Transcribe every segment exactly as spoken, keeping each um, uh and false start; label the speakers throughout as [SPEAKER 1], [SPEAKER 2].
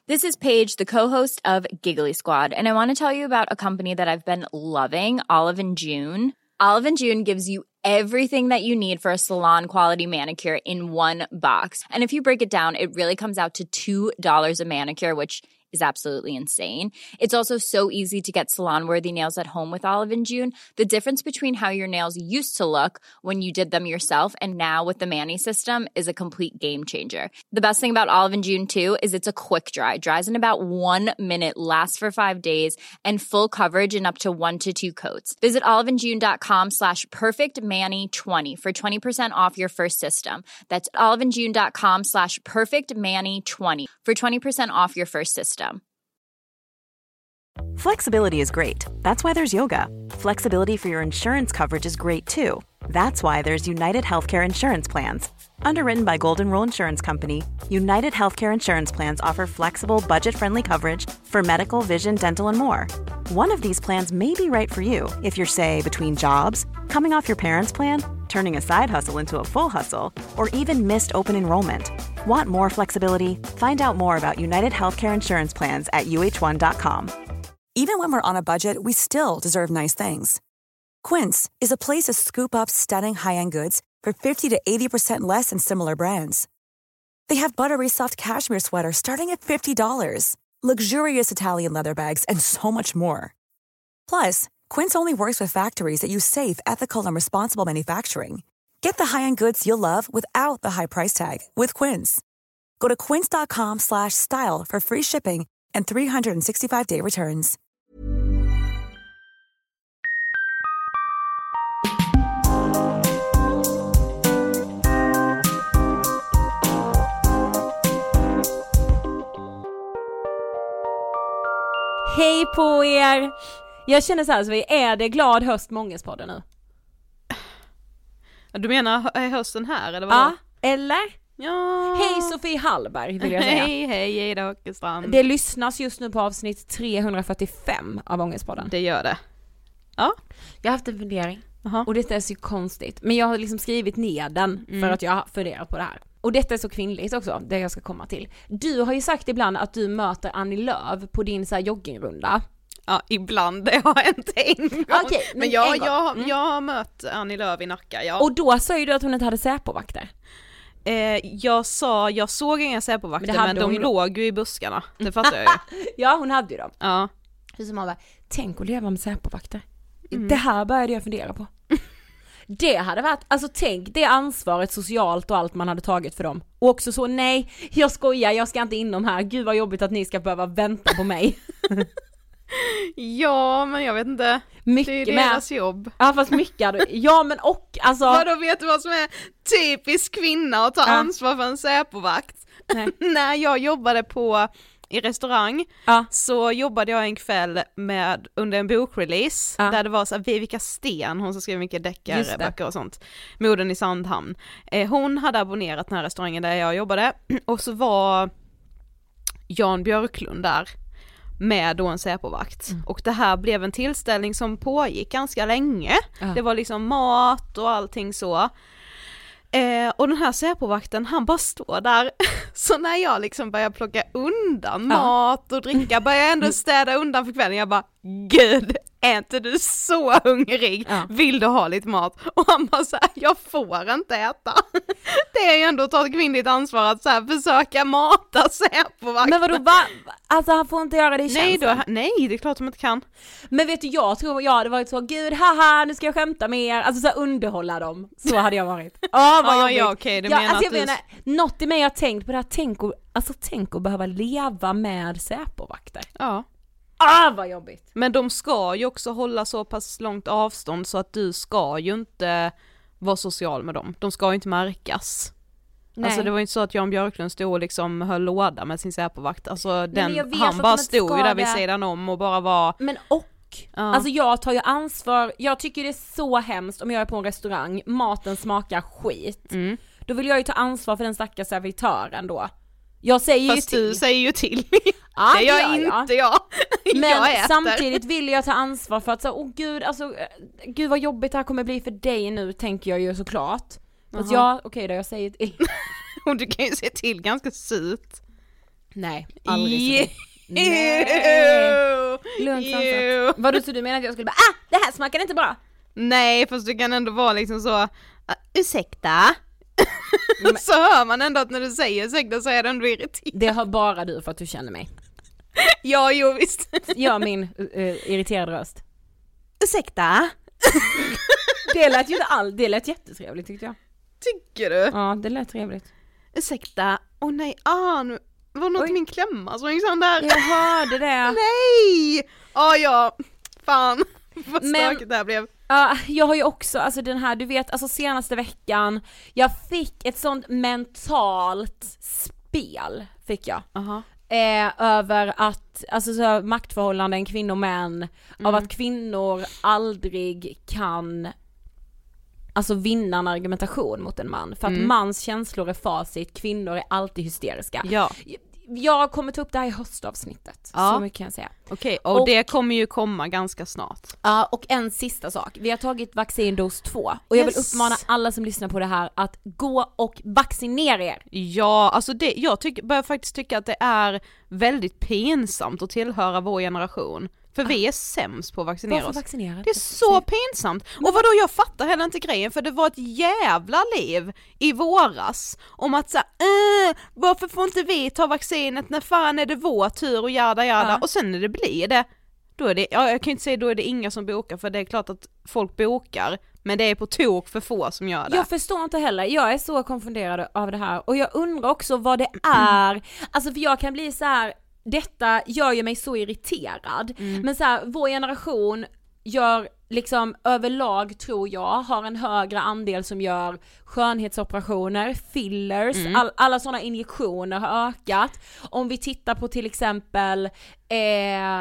[SPEAKER 1] This is Paige, the co-host of Giggly Squad, and I want to tell you about a company that I've been loving, Olive and June. Olive and June gives you everything that you need for a salon-quality manicure in one box. And if you break it down, it really comes out to two dollars a manicure, which is absolutely insane. It's also so easy to get salon-worthy nails at home with Olive and June. The difference between how your nails used to look when you did them yourself and now with the Mani system is a complete game changer. The best thing about Olive and June, too, is it's a quick dry. Dries in about one minute, lasts for five days, and full coverage in up to one to two coats. Visit oliveandjune.com slash perfectmani20 for twenty percent off your first system. That's oliveandjune.com slash perfectmani20 for twenty percent off your first system.
[SPEAKER 2] Flexibility is great. That's why there's yoga. Flexibility for your insurance coverage is great too. That's why there's United Healthcare Insurance Plans. Underwritten by Golden Rule Insurance Company, United Healthcare Insurance Plans offer flexible, budget-friendly coverage for medical, vision, dental, and more. One of these plans may be right for you if you're, say, between jobs, coming off your parents' plan, turning a side hustle into a full hustle, or even missed open enrollment. Want more flexibility? Find out more about United Healthcare Insurance Plans at U H one dot com.
[SPEAKER 3] Even when we're on a budget, we still deserve nice things. Quince is a place to scoop up stunning high-end goods for fifty to eighty percent less than similar brands. They have buttery soft cashmere sweaters starting at fifty dollars, luxurious Italian leather bags, and so much more. Plus, Quince only works with factories that use safe, ethical, and responsible manufacturing. Get the high-end goods you'll love without the high price tag with Quince. Go to quince.com slash style for free shipping and three sixty-five day returns.
[SPEAKER 4] Hej på er! Jag känner så här, så vi är det glad höst Mångespodden nu.
[SPEAKER 5] Du menar hösten här eller vad?
[SPEAKER 4] Ja, eller?
[SPEAKER 5] Ja.
[SPEAKER 4] Hej Sofie Hallberg vill jag säga.
[SPEAKER 5] Hej, hej Ida Åkerstrand.
[SPEAKER 4] Det lyssnas just nu på avsnitt trehundrafyrtiofem av Mångespodden.
[SPEAKER 5] Det gör det. Ja.
[SPEAKER 4] Jag har haft en fundering.
[SPEAKER 5] Aha.
[SPEAKER 4] Och detta är så konstigt. Men jag har liksom skrivit ner den
[SPEAKER 5] mm.
[SPEAKER 4] för att jag har funderat på det här. Och detta är så kvinnligt också, det jag ska komma till. Du har ju sagt ibland att du möter Annie Lööf på din så här joggingrunda.
[SPEAKER 5] Ja, ibland. Det har hänt en gång.
[SPEAKER 4] Okay, men
[SPEAKER 5] men jag,
[SPEAKER 4] en gång.
[SPEAKER 5] jag,
[SPEAKER 4] Mm.
[SPEAKER 5] jag har mött Annie Lööf i Nacka, ja.
[SPEAKER 4] Och då sa ju du att hon inte hade Säpovakter.
[SPEAKER 5] Eh, jag sa, jag såg inga Säpovakter, men, men de
[SPEAKER 4] hon...
[SPEAKER 5] låg ju i buskarna. Det fattar jag ju.
[SPEAKER 4] Ja, hon hade ju dem.
[SPEAKER 5] Ja.
[SPEAKER 4] Så man bara, tänk att leva med Säpovakter.
[SPEAKER 5] Mm.
[SPEAKER 4] Det här började jag fundera på. Det hade varit, alltså tänk det ansvaret socialt och allt man hade tagit för dem. Och också så, nej, jag skojar, jag ska inte in de här. Gud vad jobbigt att ni ska behöva vänta på mig.
[SPEAKER 5] Ja, men jag vet inte.
[SPEAKER 4] Mycket
[SPEAKER 5] det är deras med. Jobb.
[SPEAKER 4] Ja, fast mycket hade, ja men och alltså.
[SPEAKER 5] Vadå, vet du vad som är typisk kvinna att ta ja. ansvar för en Säpovakt? När jag jobbade på i restaurang
[SPEAKER 4] ja.
[SPEAKER 5] så jobbade jag en kväll med under en bokrelease ja. där det var så här, Vivica Sten, hon som skrev mycket deckare böcker och sånt, Moden i Sandhamn. Eh, hon hade abonnerat den här restaurangen där jag jobbade och så var Jan Björklund där med då en Säpovakt. Mm. Och det här blev en tillställning som pågick ganska länge. Ja. Det var liksom mat och allting så. Eh, och den här Säpovakten, han bara står där. Så när jag liksom börjar plocka undan ja. mat och dricka, börjar jag ändå städa undan för kvällen. Jag bara, gud, är inte du så hungrig? Ja. Vill du ha lite mat? Och han bara så här, jag får inte äta. Det är ju ändå att ta ett kvinnligt ansvar att så här försöka mata Säpovakten.
[SPEAKER 4] Men vadå, va? Alltså han får inte göra det i
[SPEAKER 5] nej, då, nej, det är klart de inte kan.
[SPEAKER 4] Men vet du, jag tror jag hade varit så, gud, haha, nu ska jag skämta med er. Alltså så här, underhålla dem. Så hade jag varit. Åh, vad
[SPEAKER 5] ah, ja, okej, du
[SPEAKER 4] ja,
[SPEAKER 5] menar
[SPEAKER 4] alltså,
[SPEAKER 5] att
[SPEAKER 4] jag
[SPEAKER 5] du...
[SPEAKER 4] menar, något i mig har tänkt på det här, tänk och, alltså tänk att behöva leva med Säpovakter.
[SPEAKER 5] Ja.
[SPEAKER 4] Ah, vad jobbigt.
[SPEAKER 5] Men de ska ju också hålla så pass långt avstånd så att du ska ju inte vara social med dem. De ska ju inte märkas. Nej. Alltså det var ju inte så att Jan Björklund stod och liksom höll låda med sin Säpovakt. Alltså den, han bara stod ju där vid sidan om och bara var...
[SPEAKER 4] Men och, ja. Alltså jag tar ju ansvar. Jag tycker det är så hemskt om jag är på en restaurang, maten smakar skit.
[SPEAKER 5] Mm.
[SPEAKER 4] Då vill jag ju ta ansvar för den stackars servitören då. Jag säger
[SPEAKER 5] Fast
[SPEAKER 4] ju till.
[SPEAKER 5] du säger ju till.
[SPEAKER 4] Ja,
[SPEAKER 5] det gör
[SPEAKER 4] jag,
[SPEAKER 5] inte jag.
[SPEAKER 4] Men
[SPEAKER 5] jag äter.
[SPEAKER 4] Samtidigt vill jag ta ansvar för att så, åh gud, alltså, gud vad jobbigt det här kommer bli för dig nu, tänker jag ju såklart. Fast jag, okej okay, då, jag säger till.
[SPEAKER 5] Och du kan ju se till ganska surt.
[SPEAKER 4] Nej, aldrig så. Nej. Lugnt sansat. Vadå, så du menar att jag skulle bara, ah, det här smakar inte bra?
[SPEAKER 5] Nej, fast du kan ändå vara liksom så, uh, ursäkta? Men... så hör man ändå att när du säger ursäkta så är det ändå irriterad.
[SPEAKER 4] Det har bara du för att du känner mig.
[SPEAKER 5] Ja, jo visst.
[SPEAKER 4] Jag min uh, irriterad röst.
[SPEAKER 5] Ursäkta?
[SPEAKER 4] Det lät ju inte all, det lät jättetrevligt tyckte jag.
[SPEAKER 5] Tycker du?
[SPEAKER 4] Ja, det lät trevligt.
[SPEAKER 5] Ursäkta, åh oh, nej, ah, nu var något min klämma så liksom där.
[SPEAKER 4] Jag hörde det.
[SPEAKER 5] Nej! Ja, oh, ja, fan. Vad stökigt det här blev.
[SPEAKER 4] Ja, uh, jag har ju också, alltså den här, du vet, alltså senaste veckan, jag fick ett sånt mentalt spel, fick jag.
[SPEAKER 5] Uh-huh.
[SPEAKER 4] Eh, över att, alltså så maktförhållanden, kvinnor och män, mm. av att kvinnor aldrig kan alltså vinna en argumentation mot en man, för att mm. mans känslor är facit, kvinnor är alltid hysteriska.
[SPEAKER 5] Ja.
[SPEAKER 4] Jag kommer ta upp det här i höstavsnittet, ja. Så mycket kan jag säga.
[SPEAKER 5] Okej, och, och det kommer ju komma ganska snart.
[SPEAKER 4] Ja, uh, och en sista sak. Vi har tagit vaccindos två och jag yes. vill uppmana alla som lyssnar på det här att gå och vaccinera er.
[SPEAKER 5] Ja, alltså det, jag tycker, börjar faktiskt tycka att det är väldigt pinsamt att tillhöra vår generation. För ah. vi är sämst på att vaccinera
[SPEAKER 4] Varför
[SPEAKER 5] oss.
[SPEAKER 4] Vaccinera?
[SPEAKER 5] Det är så pinsamt. Och vadå, jag fattar heller inte grejen, för det var ett jävla liv i våras om att säga, äh, varför får inte vi ta vaccinet, när fan är det vår tur och jada jada. Ah. Och sen när det blir det, då är det, ja, jag kan inte säga då är det inga som bokar, för det är klart att folk bokar, men det är på tok för få som gör det.
[SPEAKER 4] Jag förstår inte heller, jag är så konfunderad av det här och jag undrar också vad det är, mm. alltså för jag kan bli så här. Detta gör ju mig så irriterad. Mm. Men så här, vår generation gör liksom överlag, tror jag, har en högre andel som gör skönhetsoperationer, fillers, mm. all, alla sådana injektioner har ökat. Om vi tittar på till exempel eh,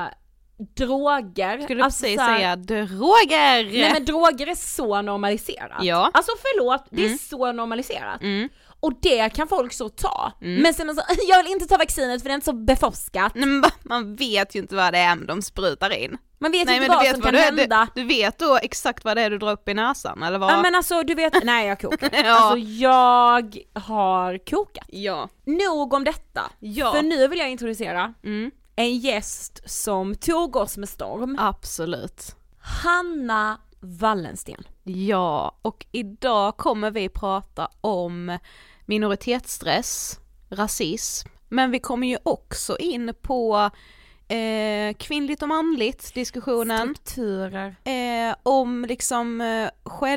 [SPEAKER 4] droger.
[SPEAKER 5] Skulle du
[SPEAKER 4] alltså,
[SPEAKER 5] precis säga droger?
[SPEAKER 4] Nej, men droger är så normaliserat.
[SPEAKER 5] Ja.
[SPEAKER 4] Alltså förlåt, det är
[SPEAKER 5] mm.
[SPEAKER 4] så normaliserat.
[SPEAKER 5] Mm.
[SPEAKER 4] Och det kan folk så ta. Mm. Men sen så, jag vill inte ta vaccinet för det är inte så beforskat.
[SPEAKER 5] Nej, men man vet ju inte vad det är de sprutar in.
[SPEAKER 4] Man vet
[SPEAKER 5] nej,
[SPEAKER 4] inte
[SPEAKER 5] men
[SPEAKER 4] vad
[SPEAKER 5] vet
[SPEAKER 4] som
[SPEAKER 5] vad
[SPEAKER 4] kan
[SPEAKER 5] du,
[SPEAKER 4] hända.
[SPEAKER 5] Du, du vet då exakt vad det är du drar upp i näsan, eller vad?
[SPEAKER 4] Ja, men alltså du vet, nej jag kokar.
[SPEAKER 5] ja.
[SPEAKER 4] Alltså jag har kokat.
[SPEAKER 5] Ja.
[SPEAKER 4] Nog om detta.
[SPEAKER 5] Ja.
[SPEAKER 4] För nu vill jag introducera
[SPEAKER 5] mm.
[SPEAKER 4] en gäst som tog oss med storm.
[SPEAKER 5] Absolut.
[SPEAKER 4] Hanna Wallensten.
[SPEAKER 5] Ja, och idag kommer vi prata om minoritetsstress, rasism, men vi kommer ju också in på eh, kvinnligt och manligt diskussionen.
[SPEAKER 4] Strukturer.
[SPEAKER 5] Eh, om liksom eh,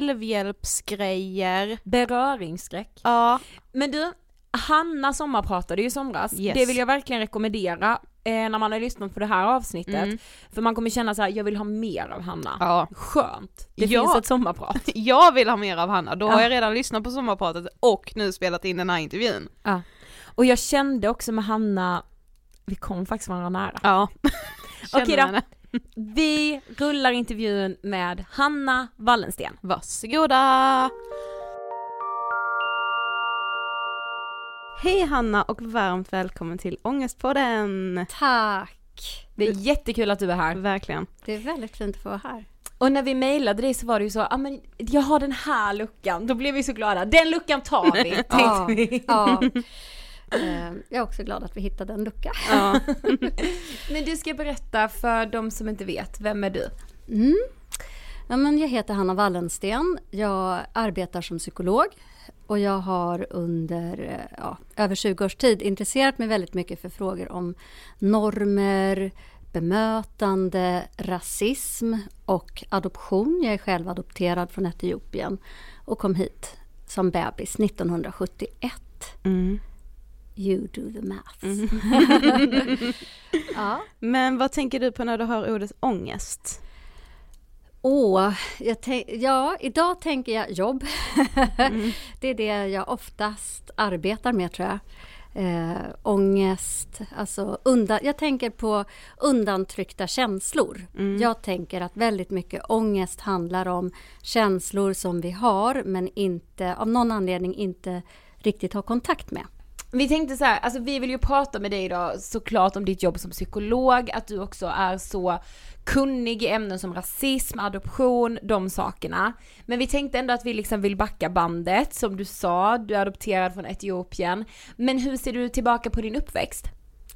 [SPEAKER 5] självhjälpsgrejer.
[SPEAKER 4] Beröringsskräck.
[SPEAKER 5] Ja.
[SPEAKER 4] Men du, Hanna sommarpratade ju i somras.
[SPEAKER 5] Yes.
[SPEAKER 4] Det vill jag verkligen rekommendera eh, när man har lyssnat på det här avsnittet. Mm. För man kommer känna så här: jag vill ha mer av Hanna.
[SPEAKER 5] Ja.
[SPEAKER 4] Skönt. Det
[SPEAKER 5] ja.
[SPEAKER 4] finns ett sommarprat.
[SPEAKER 5] Jag vill ha mer av Hanna. Då
[SPEAKER 4] ja.
[SPEAKER 5] har jag redan lyssnat på sommarpratet och nu spelat in den här intervjun.
[SPEAKER 4] Ja. Och jag kände också med Hanna, vi kom faktiskt varandra nära.
[SPEAKER 5] Ja.
[SPEAKER 4] Okej då. Vi rullar intervjun med Hanna Wallensten.
[SPEAKER 5] Varsågoda. Hej Hanna och varmt välkommen till Ångestpodden.
[SPEAKER 6] Tack.
[SPEAKER 4] Det är jättekul att du är här.
[SPEAKER 5] Verkligen.
[SPEAKER 6] Det är väldigt fint att få vara här.
[SPEAKER 4] Och när vi mejlade dig så var det ju så, ja ah, men jag har den här luckan. Då blev vi så glada. Den luckan tar vi, tänkte
[SPEAKER 6] ja,
[SPEAKER 4] vi.
[SPEAKER 6] Ja. Jag är också glad att vi hittade en lucka.
[SPEAKER 4] Ja. Men du ska berätta för de som inte vet, vem är du?
[SPEAKER 6] Mm. Ja, men jag heter Hanna Wallensten. Jag arbetar som psykolog. Och jag har under ja, över tjugo års tid intresserat mig väldigt mycket för frågor om normer, bemötande, rasism och adoption. Jag är själv adopterad från Etiopien och kom hit som bebis nittonhundrasjuttioett. Mm. You do the math. Mm.
[SPEAKER 5] Ja. Men vad tänker du på när du hör ordet ångest?
[SPEAKER 6] Åh, jag tänk, ja, idag tänker jag jobb. Mm. Det är det jag oftast arbetar med, tror jag. Eh, ångest, alltså undan, jag tänker på undantryckta känslor. Mm. Jag tänker att väldigt mycket ångest handlar om känslor som vi har men inte, av någon anledning inte riktigt har kontakt med.
[SPEAKER 4] Vi tänkte så här, alltså vi vill ju prata med dig idag såklart om ditt jobb som psykolog, att du också är så kunnig i ämnen som rasism, adoption, de sakerna. Men vi tänkte ändå att vi liksom vill backa bandet, som du sa, du är adopterad från Etiopien. Men hur ser du tillbaka på din uppväxt?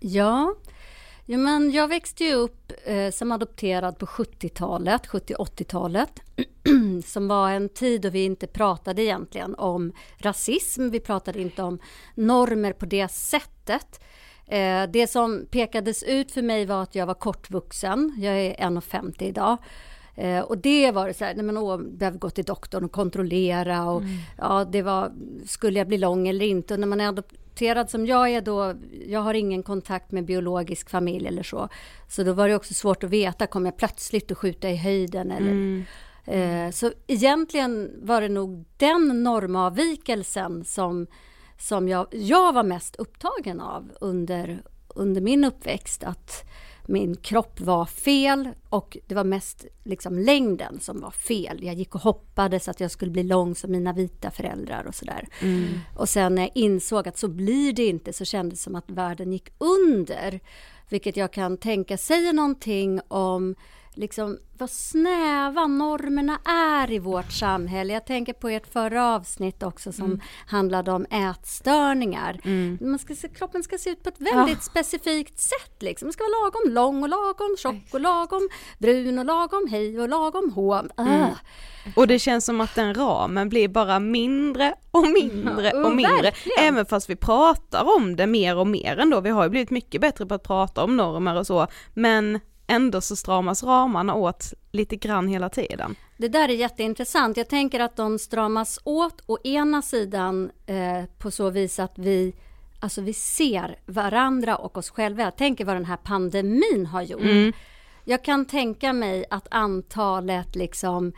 [SPEAKER 6] Ja, ja men jag växte ju upp eh, som adopterad på sjuttiotalet, sjuttio-åttiotalet. Som var en tid då vi inte pratade egentligen om rasism. Vi pratade inte om normer på det sättet. Eh, det som pekades ut för mig var att jag var kortvuxen. Jag är en komma femtio idag. Eh, och det var det så här, nej men åh, behöver gå till doktorn och kontrollera. Och, mm. ja, det var, skulle jag bli lång eller inte? Och när man är adopterad som jag är då, jag har ingen kontakt med biologisk familj eller så. Så då var det också svårt att veta, kommer jag plötsligt att skjuta i höjden eller... Mm. Eh, så egentligen var det nog den normavvikelsen som, som jag, jag var mest upptagen av under, under min uppväxt. Att min kropp var fel och det var mest liksom längden som var fel. Jag gick och hoppades att jag skulle bli lång som mina vita föräldrar och sådär. Mm. Och sen när jag insåg att så blir det inte så kändes det som att världen gick under. Vilket jag kan tänka säger någonting om liksom vad snäva normerna är i vårt samhälle. Jag tänker på ert förra avsnitt också som mm. handlade om ätstörningar. Mm. Man ska se, kroppen ska se ut på ett väldigt ja. specifikt sätt. Liksom. Den ska vara lagom lång och lagom tjock och lagom brun och lagom hej och lagom hå. Mm.
[SPEAKER 5] Och det känns som att den ramen blir bara mindre och mindre ja, och mindre. Verkligen. Även fast vi pratar om det mer och mer ändå. Vi har ju blivit mycket bättre på att prata om normer och så. Men ändå så stramas ramarna åt lite grann hela tiden.
[SPEAKER 6] Det där är jätteintressant. Jag tänker att de stramas åt å ena sidan eh, på så vis att vi, alltså vi ser varandra och oss själva. Jag tänker vad den här pandemin har gjort. Mm. Jag kan tänka mig att antalet liksom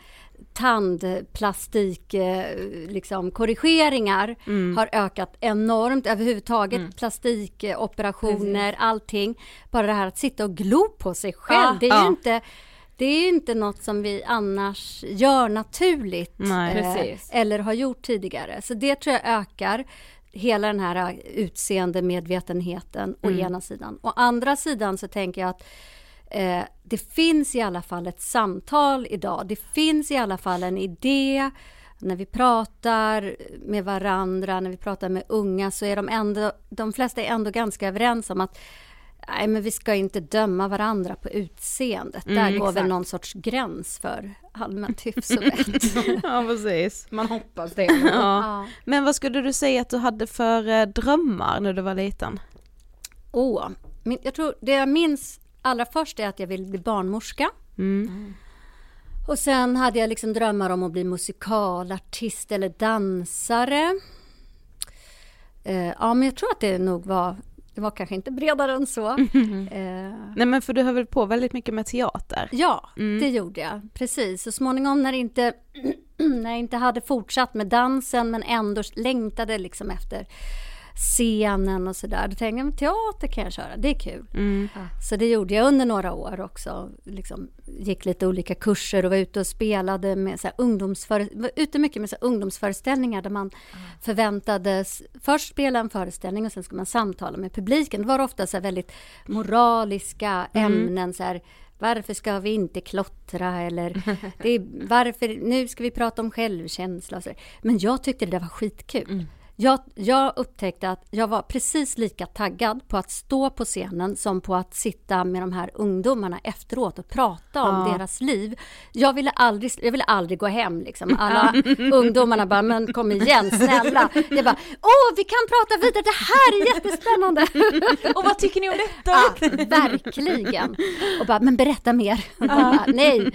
[SPEAKER 6] tandplastik liksom, korrigeringar mm. har ökat enormt. Överhuvudtaget mm. plastikoperationer, Precis. allting. Bara det här att sitta och glo på sig själv. Ja, det är ja. ju inte... Det är ju inte något som vi annars gör naturligt Nej, eh, eller har gjort tidigare. Så det tror jag ökar hela den här utseendemedvetenheten mm. å ena sidan. Å andra sidan så tänker jag att eh, det finns i alla fall ett samtal idag. Det finns i alla fall en idé. När vi pratar med varandra, när vi pratar med unga så är de ändå, de flesta är ändå ganska överens om att nej, men vi ska inte döma varandra på utseendet. Mm, Där går exakt. väl någon sorts gräns för allmänt hyfs och vett.
[SPEAKER 5] Ja, precis.
[SPEAKER 4] Man hoppas det.
[SPEAKER 5] Ja. Ja. Men vad skulle du säga att du hade för eh, drömmar när du var liten?
[SPEAKER 6] Åh, min, jag tror det jag minns allra först är att jag ville bli barnmorska. Mm. Mm. Och sen hade jag liksom drömmar om att bli musikalartist eller dansare. Eh, ja, men jag tror att det nog var... Det var kanske inte bredare än så. Mm. Eh.
[SPEAKER 5] Nej, men för du höll väl på väldigt mycket med teater?
[SPEAKER 6] Ja, mm. det gjorde jag. Precis. Så småningom när, inte, när jag inte hade fortsatt med dansen men ändå längtade liksom efter scenen och sådär. Då tänkte jag, teater kan jag köra. Det är kul. Mm. Ja. Så det gjorde jag under några år också. Liksom, gick lite olika kurser och var ute och spelade med så här, ungdomsföre- var ute mycket med så här, ungdomsföreställningar där man mm. förväntades först spela en föreställning och sen ska man samtala med publiken. Det var ofta så här, väldigt moraliska mm. ämnen så här, varför ska vi inte klottra eller det är, varför, nu ska vi prata om självkänsla och så där. Men jag tyckte det där var skitkul. Mm. Jag, jag upptäckte att jag var precis lika taggad på att stå på scenen som på att sitta med de här ungdomarna efteråt och prata om ja. deras liv. Jag ville aldrig, jag ville aldrig gå hem liksom. Alla ungdomarna bara, men kom igen, snälla. Jag bara, åh vi kan prata vidare, det här är jättespännande.
[SPEAKER 4] Och vad tycker ni om detta?
[SPEAKER 6] Ja, verkligen. Och bara, men berätta mer. Ja. Bara, nej.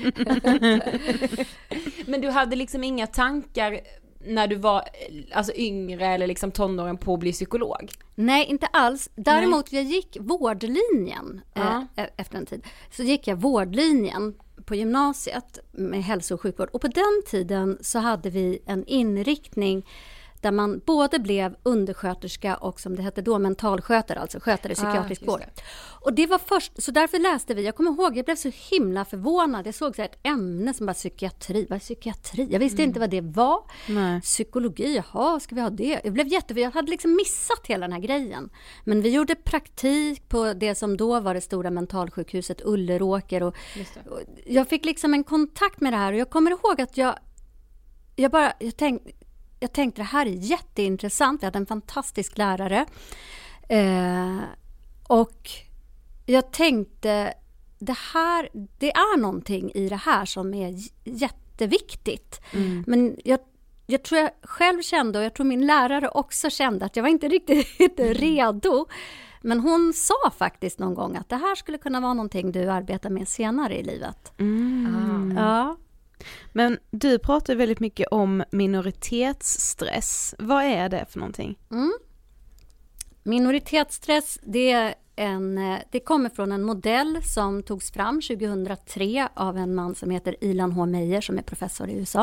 [SPEAKER 4] Men du hade liksom inga tankar när du var alltså yngre eller liksom tonåren på att bli psykolog?
[SPEAKER 6] Nej, inte alls. Däremot Nej. jag gick vårdlinjen ja. eh, efter en tid. Så gick jag vårdlinjen på gymnasiet med hälso- och sjukvård. Och på den tiden så hade vi en inriktning där man både blev undersköterska och som det hette då mentalskötare, alltså skötare i psykiatrisk ah, vård. Och det var först, så därför läste vi, jag kommer ihåg, jag blev så himla förvånad. Jag såg så här ett ämne som bara psykiatri, vad är psykiatri? Jag visste mm. inte vad det var. Nej. Psykologi, jaha, ska vi ha det? Jag blev jätteförvånad, jag hade liksom missat hela den här grejen. Men vi gjorde praktik på det som då var det stora mentalsjukhuset Ulleråker och, och jag fick liksom en kontakt med det här och jag kommer ihåg att jag, jag bara, jag tänkte Jag tänkte det här är jätteintressant. Jag hade en fantastisk lärare. Eh, Och jag tänkte, det här, det är någonting i det här som är jätteviktigt. Mm. Men jag, jag tror jag själv kände, och jag tror min lärare också kände, att jag var inte riktigt mm. redo. Men hon sa faktiskt någon gång att det här skulle kunna vara någonting du arbetar med senare i livet.
[SPEAKER 5] Mm.
[SPEAKER 6] Ja.
[SPEAKER 5] Men du pratar väldigt mycket om minoritetsstress. Vad är det för någonting?
[SPEAKER 6] Mm. Minoritetsstress, det är En, det kommer från en modell som togs fram tjugohundratre av en man som heter Ilan H. Meyer som är professor i U S A.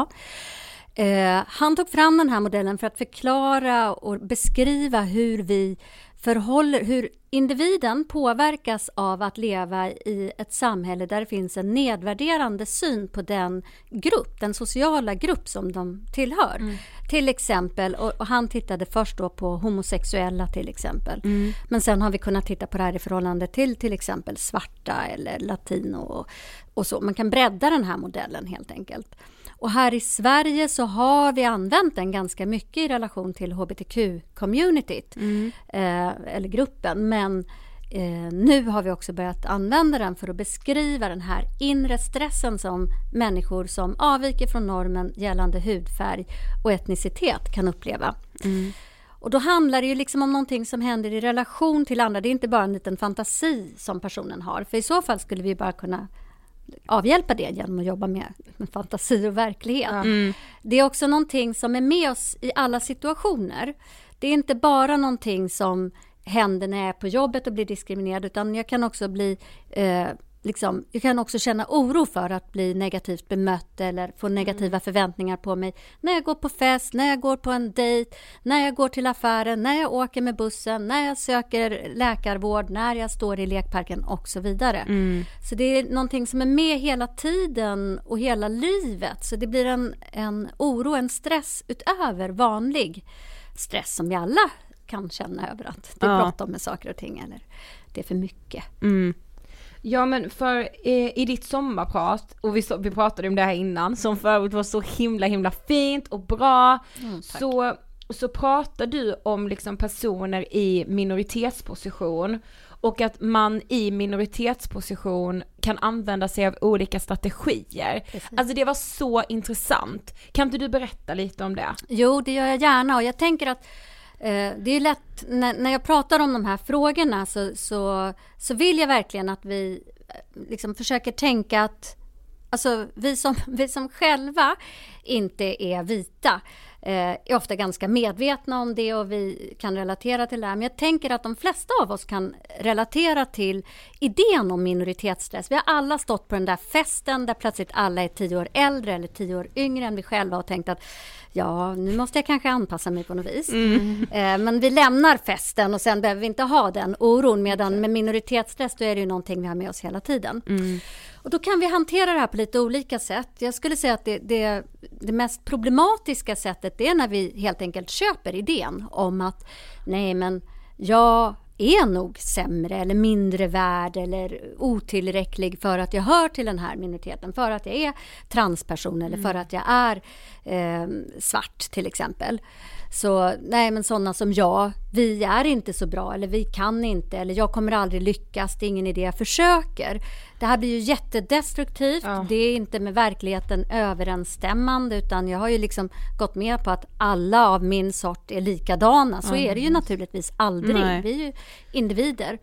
[SPEAKER 6] Eh, han tog fram den här modellen för att förklara och beskriva hur vi förhåller, hur individen påverkas av att leva i ett samhälle där det finns en nedvärderande syn på den grupp, den sociala grupp som de tillhör. Mm. Till exempel, och, och han tittade först då på homosexuella till exempel. Mm. Men sen har vi kunnat titta på det här i förhållande till till exempel svarta eller latino och, och så. Man kan bredda den här modellen helt enkelt. Och här i Sverige så har vi använt den ganska mycket i relation till H B T Q-communityt, mm. eh, eller gruppen. Men eh, nu har vi också börjat använda den för att beskriva den här inre stressen som människor som avviker från normen gällande hudfärg och etnicitet kan uppleva. Mm. Och då handlar det ju liksom om någonting som händer i relation till andra. Det är inte bara en liten fantasi som personen har. För i så fall skulle vi bara kunna avhjälpa det genom att jobba med, med fantasi och verklighet. Mm. Det är också någonting som är med oss i alla situationer. Det är inte bara någonting som händer när jag är på jobbet och blir diskriminerad, utan jag kan också bli eh, liksom, jag kan också känna oro för att bli negativt bemött eller få negativa mm. förväntningar på mig när jag går på fest, när jag går på en dejt, när jag går till affären, när jag åker med bussen, när jag söker läkarvård, när jag står i lekparken och så vidare. Mm. Så det är någonting som är med hela tiden och hela livet. Så det blir en, en oro, en stress utöver vanlig stress som vi alla kan känna över att det är ja. bråttom med saker och ting eller det är för mycket.
[SPEAKER 4] Mm. Ja, men för eh, i ditt sommarprat, och vi, så, vi pratade om det här innan, som förut var så himla himla fint och bra, mm, så, så pratar du om liksom personer i minoritetsposition och att man i minoritetsposition kan använda sig av olika strategier. Precis. Alltså det var så intressant. Kan inte du berätta lite om det?
[SPEAKER 6] Jo, det gör jag gärna, och jag tänker att Eh, det är lätt, när, när jag pratar om de här frågorna så, så, så vill jag verkligen att vi liksom försöker tänka att alltså, vi, som, vi som själva inte är vita eh, är ofta ganska medvetna om det och vi kan relatera till det här. Men jag tänker att de flesta av oss kan relatera till idén om minoritetsstress. Vi har alla stått på den där festen där plötsligt alla är tio år äldre eller tio år yngre än vi själva och tänkt att ja, nu måste jag kanske anpassa mig på något vis. Mm. Eh, men vi lämnar festen och sen behöver vi inte ha den oron. Medan med minoritetsstress då är det ju någonting vi har med oss hela tiden. Mm. Och då kan vi hantera det här på lite olika sätt. Jag skulle säga att det, det, det mest problematiska sättet det är när vi helt enkelt köper idén om att nej men jag är nog sämre eller mindre värd eller otillräcklig för att jag hör till den här minoriteten, för att jag är transperson eller för att jag är eh, svart till exempel. Så nej, men sådana som jag, vi är inte så bra eller vi kan inte eller jag kommer aldrig lyckas, det är ingen idé jag försöker. Det här blir ju jättedestruktivt, ja. Det är inte med verkligheten överensstämmande utan jag har ju liksom gått med på att alla av min sort är likadana. Så mm. är det ju naturligtvis aldrig, nej. Vi är ju individer.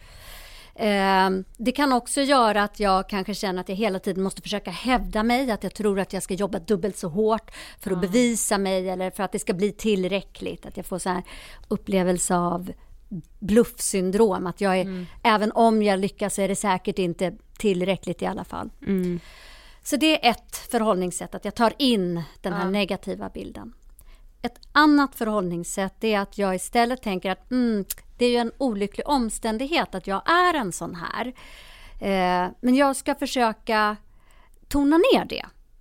[SPEAKER 6] Eh, det kan också göra att jag kanske känner att jag hela tiden måste försöka hävda mig, att jag tror att jag ska jobba dubbelt så hårt för att mm. bevisa mig eller för att det ska bli tillräckligt, att jag får så här upplevelse av bluffsyndrom, att jag är, mm. även om jag lyckas så är det säkert inte tillräckligt i alla fall. Mm. Så det är ett förhållningssätt, att jag tar in den här ja. negativa bilden. Ett annat förhållningssätt är att jag istället tänker att mm, det är ju en olycklig omständighet att jag är en sån här. Eh, men jag ska försöka tona ner det.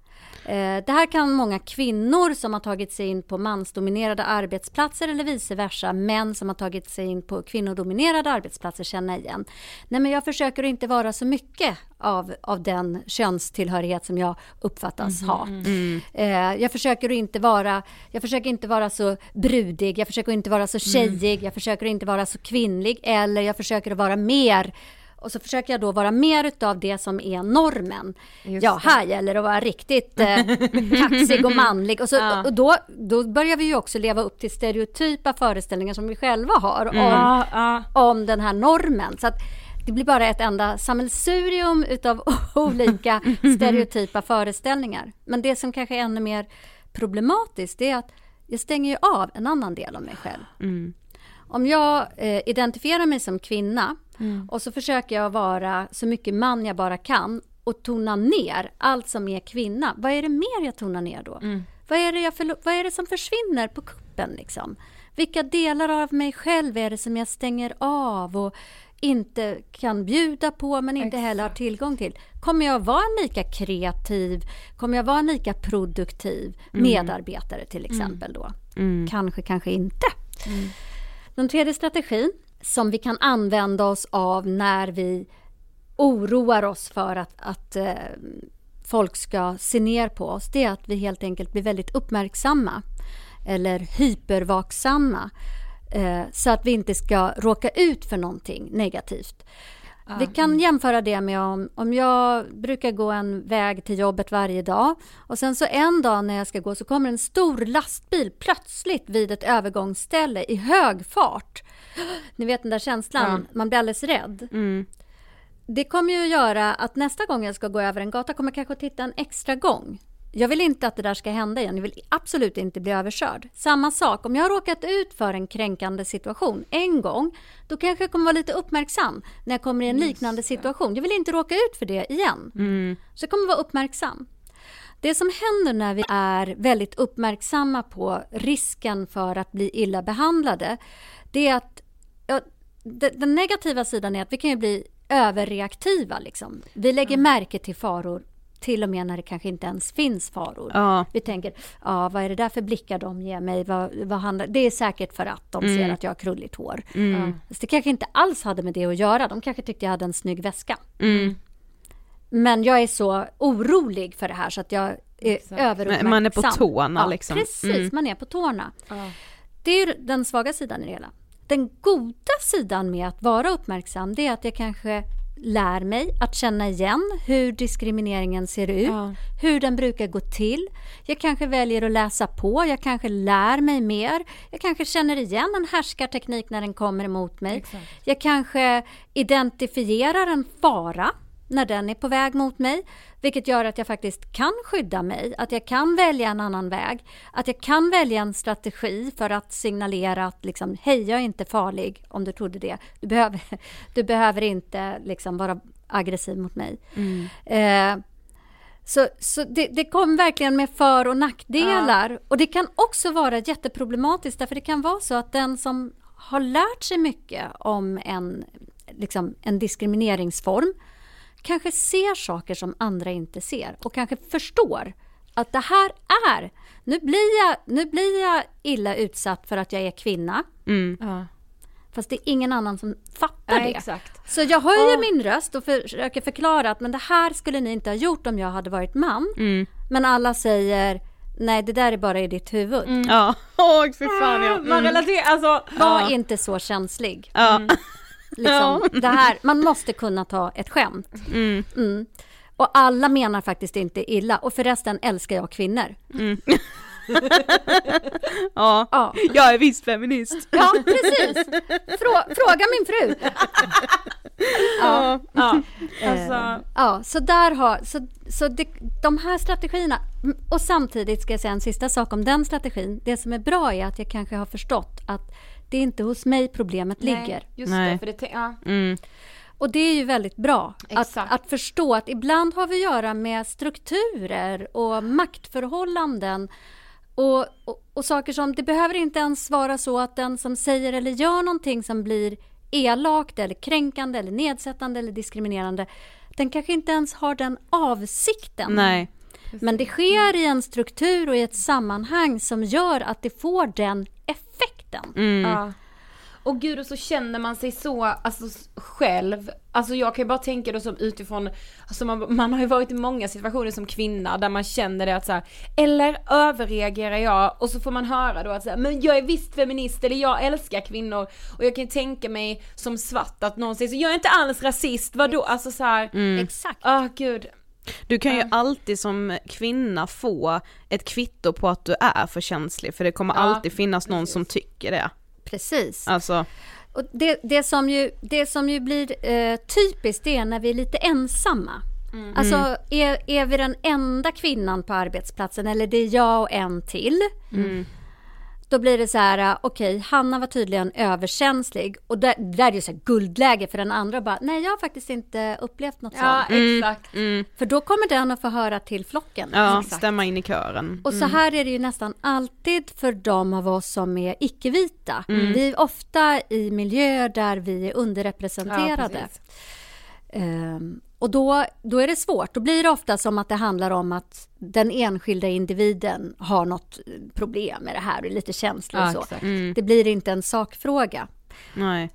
[SPEAKER 6] Eh, det här kan många kvinnor som har tagit sig in på mansdominerade arbetsplatser eller vice versa, män som har tagit sig in på kvinnodominerade arbetsplatser känna igen. Nej, men jag försöker inte vara så mycket av, av den könstillhörighet som jag uppfattas mm, ha. Mm. Eh, jag försöker inte vara jag försöker inte vara så brudig, jag försöker inte vara så tjejig, mm. jag försöker inte vara så kvinnlig, eller jag försöker vara mer. Och så försöker jag då vara mer utav det som är normen. Just ja, här det. Gäller det att vara riktigt eh, kaxig och manlig. Och, så, ja. och då, då börjar vi ju också leva upp till stereotypa föreställningar som vi själva har om, mm. ja. om den här normen. Så att det blir bara ett enda sammelsurium utav olika stereotypa föreställningar. Men det som kanske är ännu mer problematiskt är att jag stänger ju av en annan del av mig själv. Mm. Om jag eh, identifierar mig som kvinna mm. och så försöker jag vara så mycket man jag bara kan och tona ner allt som är kvinna. Vad är det mer jag tonar ner då? Mm. Vad, är det jag förlo- vad är det som försvinner på kuppen liksom? Vilka delar av mig själv är det som jag stänger av och inte kan bjuda på men inte Exakt. Heller har tillgång till? Kommer jag vara en lika kreativ? Kommer jag vara en lika produktiv mm. medarbetare till exempel då? Mm. Kanske, kanske inte. Mm. Den tredje strategin som vi kan använda oss av när vi oroar oss för att, att eh, folk ska se ner på oss, det är att vi helt enkelt blir väldigt uppmärksamma eller hypervaksamma eh, så att vi inte ska råka ut för någonting negativt. Ah, vi kan mm. jämföra det med om, om jag brukar gå en väg till jobbet varje dag och sen så en dag när jag ska gå så kommer en stor lastbil plötsligt vid ett övergångsställe i hög fart. Ni vet den där känslan, ja. Man blir alldeles rädd. Mm. Det kommer ju att göra att nästa gång jag ska gå över en gata kommer jag kanske titta en extra gång. Jag vill inte att det där ska hända igen. Jag vill absolut inte bli överkörd. Samma sak, om jag har råkat ut för en kränkande situation en gång, då kanske jag kommer vara lite uppmärksam när jag kommer i en liknande situation. Jag vill inte råka ut för det igen. Mm. Så jag kommer vara uppmärksam. Det som händer när vi är väldigt uppmärksamma på risken för att bli illa behandlade, det är att ja, den negativa sidan är att vi kan ju bli överreaktiva. Liksom. Vi lägger mm. märke till faror till och med när det kanske inte ens finns faror. Ja. Vi tänker, ja, vad är det där för blickar de ger mig? Vad, vad handlar? Det är säkert för att de mm. ser att jag har krulligt hår. Mm. Ja. Så det kanske inte alls hade med det att göra. De kanske tyckte jag hade en snygg väska. Mm. Men jag är så orolig för det här så att jag är överuppmärksam.
[SPEAKER 5] Man är på tårna
[SPEAKER 6] ja,
[SPEAKER 5] liksom.
[SPEAKER 6] Precis, mm. man är på tårna.
[SPEAKER 5] Ja.
[SPEAKER 6] Det är ju den svaga sidan i det hela. Den goda sidan med att vara uppmärksam, det är att jag kanske lär mig att känna igen hur diskrimineringen ser ut, ja. Hur den brukar gå till. Jag kanske väljer att läsa på, jag kanske lär mig mer. Jag kanske känner igen en härskarteknik när den kommer emot mig. Exakt. Jag kanske identifierar en fara när den är på väg mot mig, vilket gör att jag faktiskt kan skydda mig, att jag kan välja en annan väg, att jag kan välja en strategi för att signalera att liksom, hej, jag är inte farlig om du trodde det. Du behöver, du behöver inte liksom, vara aggressiv mot mig. Mm. Eh, så så det, det kom verkligen med för- och nackdelar. Ja. Och det kan också vara jätteproblematiskt, därför det kan vara så att den som har lärt sig mycket om en, liksom, en diskrimineringsform kanske ser saker som andra inte ser och kanske förstår att det här är, nu blir jag, nu blir jag illa utsatt för att jag är kvinna. Mm. Ja. Fast det är ingen annan som fattar
[SPEAKER 4] Nej,
[SPEAKER 6] det.
[SPEAKER 4] Exakt.
[SPEAKER 6] Så jag höjer oh. min röst och försöker förklara att men det här skulle ni inte ha gjort om jag hade varit man. Mm. Men alla säger, nej, det där är bara i ditt huvud.
[SPEAKER 5] Mm. Ja, åh, för fan ja.
[SPEAKER 4] Mm. Man relaterar, alltså.
[SPEAKER 6] Var
[SPEAKER 4] ja.
[SPEAKER 6] inte så känslig.
[SPEAKER 5] Ja. Mm.
[SPEAKER 6] Liksom, ja. Det här, man måste kunna ta ett skämt. Mm. Mm. Och alla menar faktiskt inte illa. Och förresten älskar jag kvinnor. Mm.
[SPEAKER 5] ja. ja, jag är visst feminist.
[SPEAKER 6] Ja, precis. Frå- fråga min fru. ja.
[SPEAKER 4] Ja. Alltså.
[SPEAKER 6] ja, så där har så, så det, de här strategierna. Och samtidigt ska jag säga en sista sak om den strategin. Det som är bra är att jag kanske har förstått att det är inte hos mig problemet
[SPEAKER 4] Nej,
[SPEAKER 6] ligger.
[SPEAKER 4] Just
[SPEAKER 5] Nej.
[SPEAKER 4] det, för det ja.
[SPEAKER 5] mm.
[SPEAKER 6] Och det är ju väldigt bra att, att förstå att ibland har vi att göra med strukturer och maktförhållanden och, och, och saker som, det behöver inte ens vara så att den som säger eller gör någonting som blir elakt eller kränkande eller nedsättande eller diskriminerande, den kanske inte ens har den avsikten.
[SPEAKER 5] Nej.
[SPEAKER 6] Men det sker i en struktur och i ett sammanhang som gör att det får den effekten.
[SPEAKER 4] Mm. Ja. Och gud, och så känner man sig så alltså, själv. Alltså jag kan ju bara tänka då som utifrån, alltså man, man har ju varit i många situationer som kvinna där man känner det att så här, eller överreagerar jag, och så får man höra då att så här, men jag är visst feminist, eller jag älskar kvinnor, och jag kan tänka mig som svart att någon säger så, jag är inte alls rasist, vadå? Alltså så här,
[SPEAKER 6] mm. Exakt.
[SPEAKER 4] Ja, oh, gud.
[SPEAKER 5] Du kan ju alltid som kvinna få ett kvitto på att du är för känslig, för det kommer ja, alltid finnas någon precis. Som tycker det.
[SPEAKER 6] Precis.
[SPEAKER 5] Alltså.
[SPEAKER 6] Och det, det, som ju, det som ju blir eh, typiskt är när vi är lite ensamma. Mm. Alltså är, är vi den enda kvinnan på arbetsplatsen, eller det är jag och en till. Mm. Då blir det så här, okej, okay, Hanna var tydligen överkänslig. Och där, där är det så här guldläge för den andra. Bara, nej, jag har faktiskt inte upplevt något
[SPEAKER 4] ja,
[SPEAKER 6] sånt.
[SPEAKER 4] Mm, exakt.
[SPEAKER 6] Mm. För då kommer den att få höra till flocken.
[SPEAKER 5] Ja, exakt. Stämma in i kören.
[SPEAKER 6] Och så här är det ju nästan alltid för de av oss som är icke-vita.
[SPEAKER 5] Mm.
[SPEAKER 6] Vi är ofta i miljöer där vi är underrepresenterade. Ja, um, och då, då är det svårt. Då blir det ofta som att det handlar om att den enskilda individen har något problem med det här och är lite känslig och
[SPEAKER 5] ja,
[SPEAKER 6] så.
[SPEAKER 5] Mm.
[SPEAKER 6] Det blir inte en sakfråga.
[SPEAKER 5] Nej.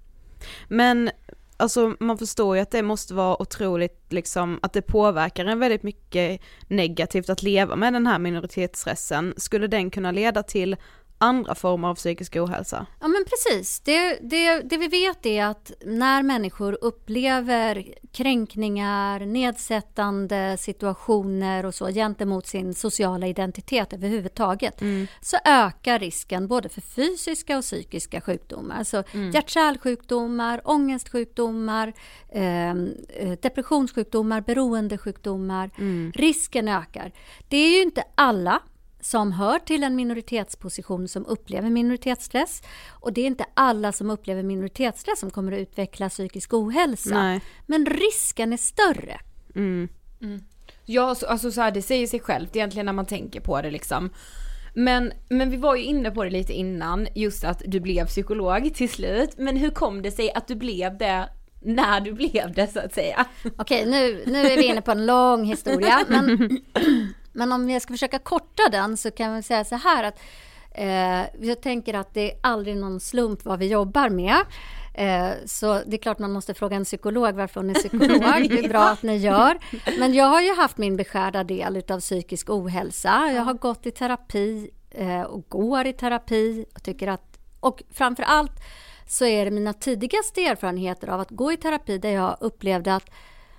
[SPEAKER 5] Men alltså man förstår ju att det måste vara otroligt liksom, att det påverkar en väldigt mycket negativt att leva med den här minoritetsstressen. Skulle den kunna leda till andra former av psykisk ohälsa?
[SPEAKER 6] Ja, men precis. Det, det, det vi vet är att när människor upplever kränkningar, nedsättande situationer och så gentemot sin sociala identitet överhuvudtaget, mm. så ökar risken både för fysiska och psykiska sjukdomar. Alltså mm. hjärt-kärlsjukdomar, ångestsjukdomar, eh, depressionssjukdomar, beroendesjukdomar. Mm. Risken ökar. Det är ju inte alla som hör till en minoritetsposition som upplever minoritetsstress. Och det är inte alla som upplever minoritetsstress som kommer att utveckla psykisk ohälsa.
[SPEAKER 5] Nej.
[SPEAKER 6] Men risken är större.
[SPEAKER 5] Mm.
[SPEAKER 4] Mm. Ja, alltså så här, det säger sig självt egentligen när man tänker på det liksom. Men, men vi var ju inne på det lite innan, just att du blev psykolog till slut. Men hur kom det sig att du blev det när du blev det, så att säga?
[SPEAKER 6] Okej, nu, nu är vi inne på en lång historia. Men, men om jag ska försöka korta den så kan jag säga så här att eh, jag tänker att det är aldrig någon slump vad vi jobbar med. Eh, så det är klart man måste fråga en psykolog varför hon är psykolog. Det är bra att ni gör. Men jag har ju haft min beskärda del av psykisk ohälsa. Jag har gått i terapi eh, och går i terapi och tycker att, och framförallt så är det mina tidigaste erfarenheter av att gå i terapi där jag upplevde att,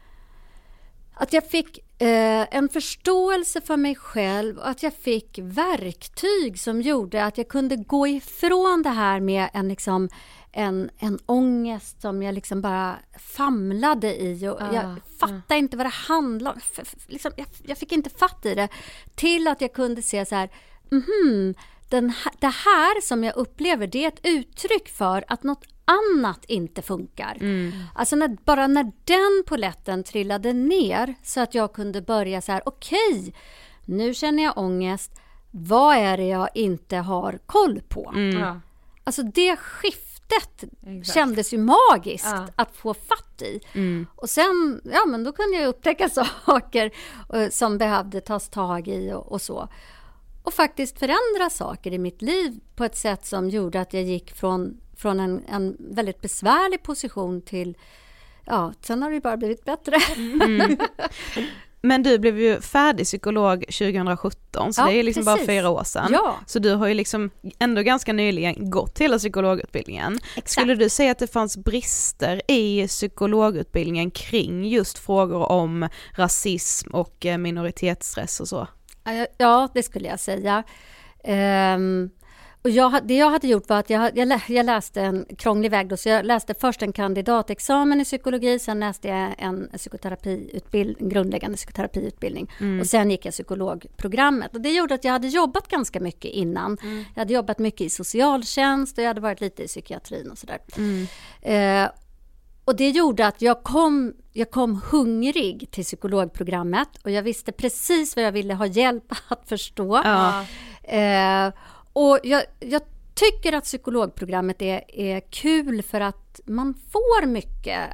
[SPEAKER 6] att jag fick eh, en förståelse för mig själv och att jag fick verktyg som gjorde att jag kunde gå ifrån det här med en, liksom, en, en ångest som jag liksom bara famlade i och ah, jag fattade ah. inte vad det handlade om. Liksom, jag, jag fick inte fatt i det till att jag kunde se så här, mhm, Den, det här som jag upplever, det är ett uttryck för att något annat inte funkar. Mm. Alltså när, bara när den poletten trillade ner så att jag kunde börja så här, okej, okay, nu känner jag ångest. Vad är det jag inte har koll på? Mm. Ja. Alltså det skiftet Exakt. Kändes ju magiskt ja. Att få fatt i. Mm. Och sen, ja men då kunde jag upptäcka saker uh, som behövde tas tag i och, och så. Och faktiskt förändra saker i mitt liv på ett sätt som gjorde att jag gick från, från en, en väldigt besvärlig position till, ja, sen har det bara blivit bättre. Mm.
[SPEAKER 5] Men du blev ju färdig psykolog tjugohundrasjutton, så ja, det är liksom precis. Bara fyra år sedan.
[SPEAKER 6] Ja.
[SPEAKER 5] Så du har ju liksom ändå ganska nyligen gått hela psykologutbildningen.
[SPEAKER 6] Exakt.
[SPEAKER 5] Skulle du säga att det fanns brister i psykologutbildningen kring just frågor om rasism och minoritetsstress och så?
[SPEAKER 6] Ja, det skulle jag säga. Um, och jag, det jag hade gjort var att jag, jag, jag läste en krånglig väg. Då, så jag läste först en kandidatexamen i psykologi. Sen läste jag en, psykoterapiutbild, en grundläggande psykoterapiutbildning. Mm. Och sen gick jag psykologprogrammet. Och det gjorde att jag hade jobbat ganska mycket innan. Mm. Jag hade jobbat mycket i socialtjänst och jag hade varit lite i psykiatrin och sådär. Mm. Uh, Och det gjorde att jag kom, jag kom hungrig till psykologprogrammet. Och jag visste precis vad jag ville ha hjälp att förstå. Ja. Eh, och jag, jag tycker att psykologprogrammet är, är kul för att att man får mycket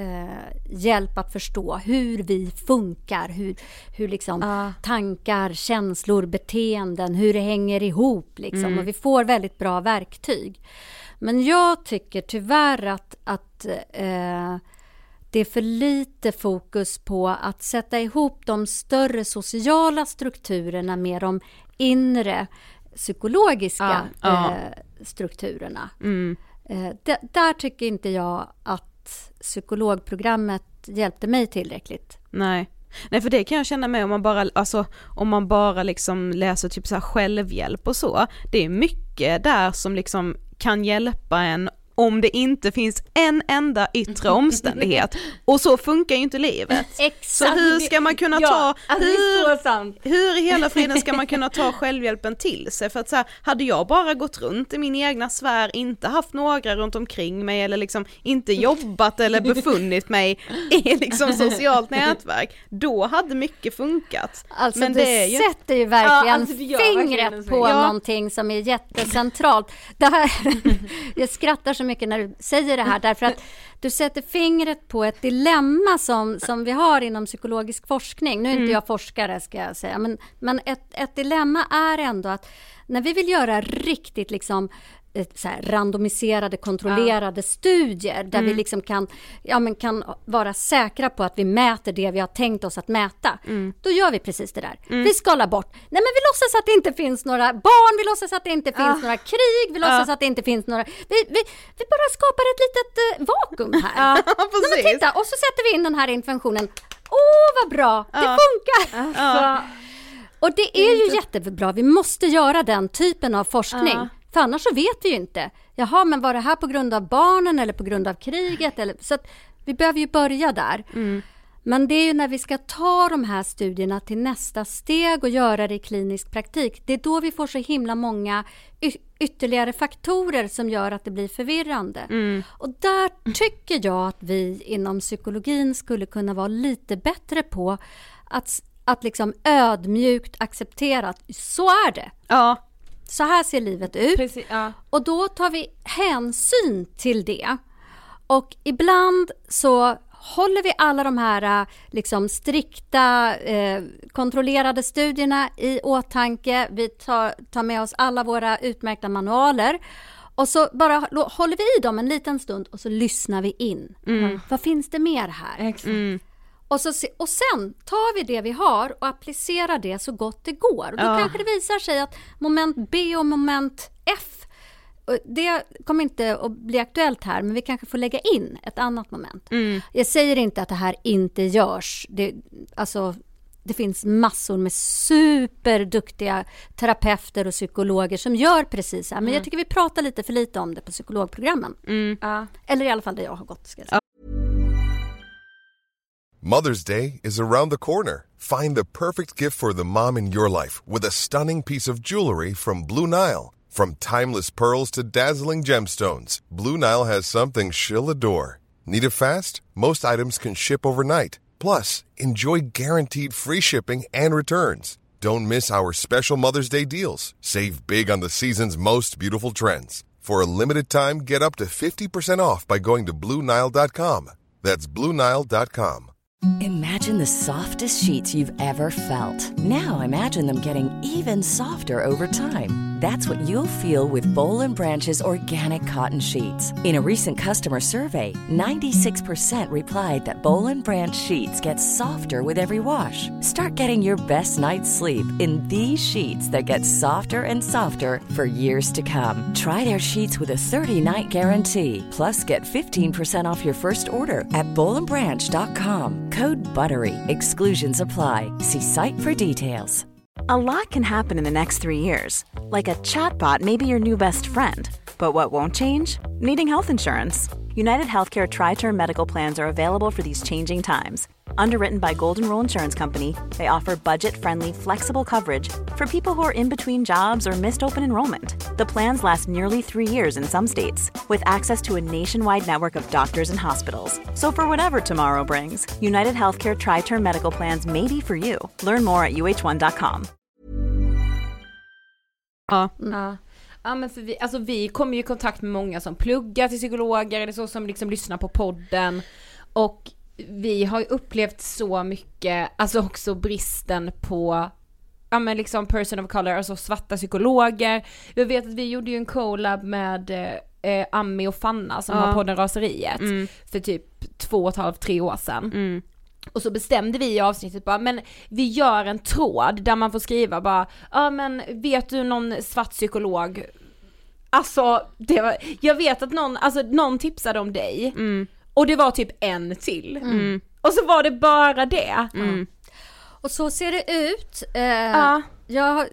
[SPEAKER 6] eh, hjälp att förstå hur vi funkar, hur, hur liksom uh. tankar, känslor, beteenden, hur det hänger ihop liksom. Mm. Och vi får väldigt bra verktyg. Men jag tycker tyvärr att, att eh, det är för lite fokus på att sätta ihop de större sociala strukturerna med de inre psykologiska ja, ja. Eh, strukturerna. Mm. Eh, d- där tycker inte jag att psykologprogrammet hjälpte mig tillräckligt.
[SPEAKER 5] Nej. Nej, för det kan jag känna med om man bara, alltså, om man bara liksom läser typ så här självhjälp och så. Det är mycket där som liksom kan hjälpa en om det inte finns en enda yttre omständighet. Och så funkar ju inte livet.
[SPEAKER 6] Exakt.
[SPEAKER 5] Så hur ska man kunna ta,
[SPEAKER 4] ja, alltså
[SPEAKER 5] hur, hur i hela friden ska man kunna ta självhjälpen till sig? För att så här, hade jag bara gått runt i min egna sfär, inte haft några runt omkring mig eller liksom inte jobbat eller befunnit mig i liksom socialt nätverk, då hade mycket funkat.
[SPEAKER 6] Alltså
[SPEAKER 5] men
[SPEAKER 6] du
[SPEAKER 5] det är ju...
[SPEAKER 6] sätter ju verkligen ja, alltså fingret
[SPEAKER 4] verkligen
[SPEAKER 6] på
[SPEAKER 5] ja.
[SPEAKER 6] någonting som är jättecentralt. Det här, jag skrattar så mycket när du säger det här, därför att du sätter fingret på ett dilemma som, som vi har inom psykologisk forskning. Nu är inte mm. jag forskare ska jag säga, men, men ett, ett dilemma är ändå att när vi vill göra riktigt liksom så här randomiserade, kontrollerade ja. studier där mm. vi liksom kan, ja, men kan vara säkra på att vi mäter det vi har tänkt oss att mäta. Mm. Då gör vi precis det där. Mm. Vi skalar bort. Nej, men vi låtsas att det inte finns några barn, vi låtsas att det inte finns ah. några krig, vi låtsas ah. att det inte finns några... Vi, vi, vi bara skapar ett litet uh, vakuum här.
[SPEAKER 5] Ja,
[SPEAKER 6] Nej, men titta, och så sätter vi in den här interventionen. Åh, vad bra! Det ah. funkar!
[SPEAKER 4] Ah.
[SPEAKER 6] Och det är ju jättebra. Vi måste göra den typen av forskning. Ah. För annars så vet vi ju inte. Jaha, men var det här på grund av barnen eller på grund av kriget? Eller, så att vi behöver ju börja där. Mm. Men det är ju när vi ska ta de här studierna till nästa steg och göra det i klinisk praktik. Det är då vi får så himla många y- ytterligare faktorer som gör att det blir förvirrande. Mm. Och där tycker jag att vi inom psykologin skulle kunna vara lite bättre på att, att liksom ödmjukt acceptera att så är det.
[SPEAKER 5] Ja.
[SPEAKER 6] Så här ser livet ut.
[SPEAKER 4] Precis, ja.
[SPEAKER 6] Och då tar vi hänsyn till det. Och ibland så håller vi alla de här liksom strikta eh, kontrollerade studierna i åtanke. Vi tar, tar med oss alla våra utmärkta manualer. Och så bara håller vi i dem en liten stund och så lyssnar vi in. Mm. Vad finns det mer här?
[SPEAKER 4] Exakt. Mm.
[SPEAKER 6] Och, så, och sen tar vi det vi har och applicerar det så gott det går. Och då ja. kanske det visar sig att moment B och moment F, det kommer inte att bli aktuellt här, men vi kanske får lägga in ett annat moment. Mm. Jag säger inte att det här inte görs. Det, alltså, det finns massor med superduktiga terapeuter och psykologer som gör precis så här. Men mm. jag tycker vi pratar lite för lite om det på psykologprogrammen. Mm. Ja. Eller i alla fall där jag har gått, ska jag säga.
[SPEAKER 7] Mother's Day is around the corner. Find the perfect gift for the mom in your life with a stunning piece of jewelry from Blue Nile. From timeless pearls to dazzling gemstones, Blue Nile has something she'll adore. Need it fast? Most items can ship overnight. Plus, enjoy guaranteed free shipping and returns. Don't miss our special Mother's Day deals. Save big on the season's most beautiful trends. For a limited time, get up to fifty percent off by going to Blue Nile dot com. That's Blue Nile dot com.
[SPEAKER 8] Imagine the softest sheets you've ever felt. Now imagine them getting even softer over time. That's what you'll feel with Boll and Branch's organic cotton sheets. In a recent customer survey, ninety-six percent replied that Boll and Branch sheets get softer with every wash. Start getting your best night's sleep in these sheets that get softer and softer for years to come. Try their sheets with a thirty-night guarantee. Plus, get fifteen percent off your first order at boll and branch dot com. Code BUTTERY. Exclusions apply. See site for details.
[SPEAKER 2] A lot can happen in the next three years. Like a chatbot may be your new best friend. But what won't change? Needing health insurance. United Healthcare Tri-Term Medical Plans are available for these changing times. Underwritten by Golden Rule Insurance Company, they offer budget-friendly, flexible coverage for people who are in between jobs or missed open enrollment. The plans last nearly three years in some states, with access to a nationwide network of doctors and hospitals. So for whatever tomorrow brings, United Healthcare Tri-Term Medical Plans may be for you. Learn more at u h one dot com.
[SPEAKER 4] Ja. Ja. Ja, men för vi, alltså vi kommer ju i kontakt med många som pluggar till psykologer eller så, som liksom lyssnar på podden, och vi har ju upplevt så mycket, alltså också bristen på ja men liksom person of color, alltså svarta psykologer. Jag vet att vi gjorde ju en collab med eh, Ami och Fanna som ja. har podden Raseriet mm. för typ två och ett halvt, tre år sedan. Mm. Och så bestämde vi i avsnittet bara, men vi gör en tråd där man får skriva bara, ja men vet du någon svart psykolog? Alltså, det var, jag vet att någon, alltså någon tipsade om dig mm. och det var typ en till. Mm. Och så var det bara det.
[SPEAKER 6] Mm. Och så ser det ut. Eh, ja. jag,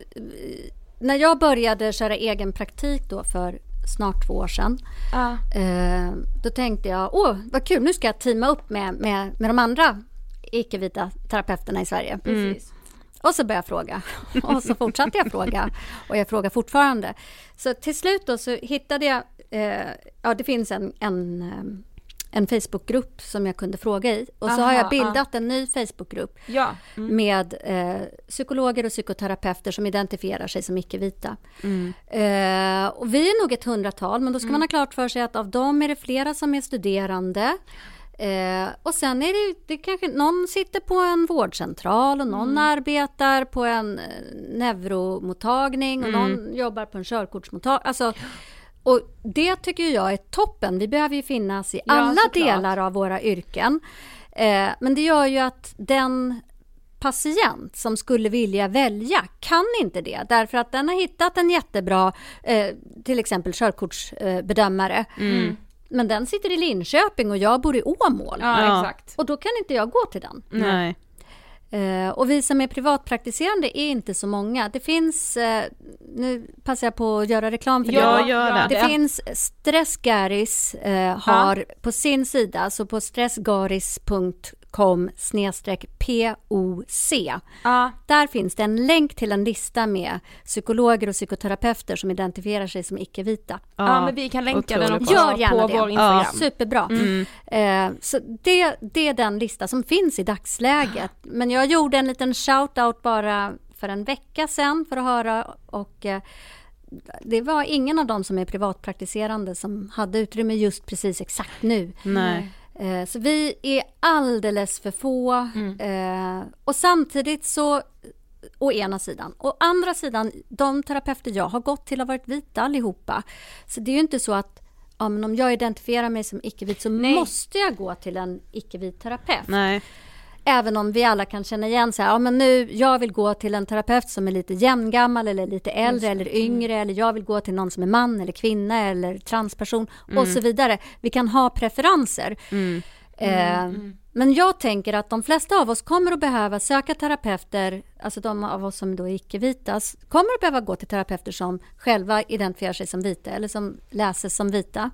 [SPEAKER 6] när jag började köra egen praktik då för snart två år sedan. Ja. Eh, då tänkte jag, åh vad kul, nu ska jag teama upp med, med, med de andra icke-vita terapeuterna i Sverige. Mm. Precis. Och så började jag fråga. Och så fortsatte jag fråga. Och jag frågar fortfarande. Så till slut då så hittade jag, eh, ja det finns en, en, en Facebookgrupp som jag kunde fråga i. Och så aha, har jag bildat aha. en ny Facebookgrupp
[SPEAKER 4] ja. mm.
[SPEAKER 6] med eh, psykologer och psykoterapeuter som identifierar sig som icke-vita. Mm. Eh, och vi är nog ett hundratal, men då ska mm. man ha klart för sig att av dem är det flera som är studerande. Eh, och sen är det, det kanske någon sitter på en vårdcentral och någon mm. arbetar på en neuromottagning och mm. någon jobbar på en körkortsmottagning. Alltså, och det tycker jag är toppen. Vi behöver ju finnas i ja, alla såklart. delar av våra yrken. Eh, men det gör ju att den patient som skulle vilja välja kan inte det. Därför att den har hittat en jättebra eh, till exempel körkortsbedömare. Mm. Men den sitter i Linköping och jag bor i Åmål.
[SPEAKER 4] Ja, ja. Exakt.
[SPEAKER 6] Och då kan inte jag gå till den.
[SPEAKER 5] Nej.
[SPEAKER 6] Uh, och vi som är privatpraktiserande är inte så många. Det finns, uh, nu passar jag på att göra reklam för
[SPEAKER 5] ja,
[SPEAKER 6] det.
[SPEAKER 5] Gör det.
[SPEAKER 6] Det ja. finns Stressgaris uh, har ja. på sin sida, så på stressgaris punkt com snedstreck P O C. Ja. Där finns det en länk till en lista med psykologer och psykoterapeuter som identifierar sig som icke-vita.
[SPEAKER 4] Ja, ja men vi kan länka den också
[SPEAKER 6] Gör gärna
[SPEAKER 4] på
[SPEAKER 6] det.
[SPEAKER 4] vår Instagram.
[SPEAKER 6] Ja. Superbra. Mm. Eh, så det, det är den lista som finns i dagsläget. Men jag gjorde en liten shout-out bara för en vecka sedan för att höra, och eh, det var ingen av dem som är privatpraktiserande som hade utrymme just precis exakt nu.
[SPEAKER 5] Nej.
[SPEAKER 6] Så vi är alldeles för få mm. eh, och samtidigt så å ena sidan. Å andra sidan, de terapeuter jag har gått till har varit vita allihopa. Så det är ju inte så att ja, men om jag identifierar mig som icke-vit så Nej. måste jag gå till en icke-vit terapeut.
[SPEAKER 5] Nej.
[SPEAKER 6] Även om vi alla kan känna igen så här, ja men nu, jag vill gå till en terapeut som är lite jämngammal eller lite äldre eller yngre, mm. eller jag vill gå till någon som är man eller kvinna eller transperson mm. och så vidare. Vi kan ha preferenser. Mm. Eh, mm. Men jag tänker att de flesta av oss kommer att behöva söka terapeuter, alltså de av oss som då är icke-vita, kommer att behöva gå till terapeuter som själva identifierar sig som vita eller som läses som vita.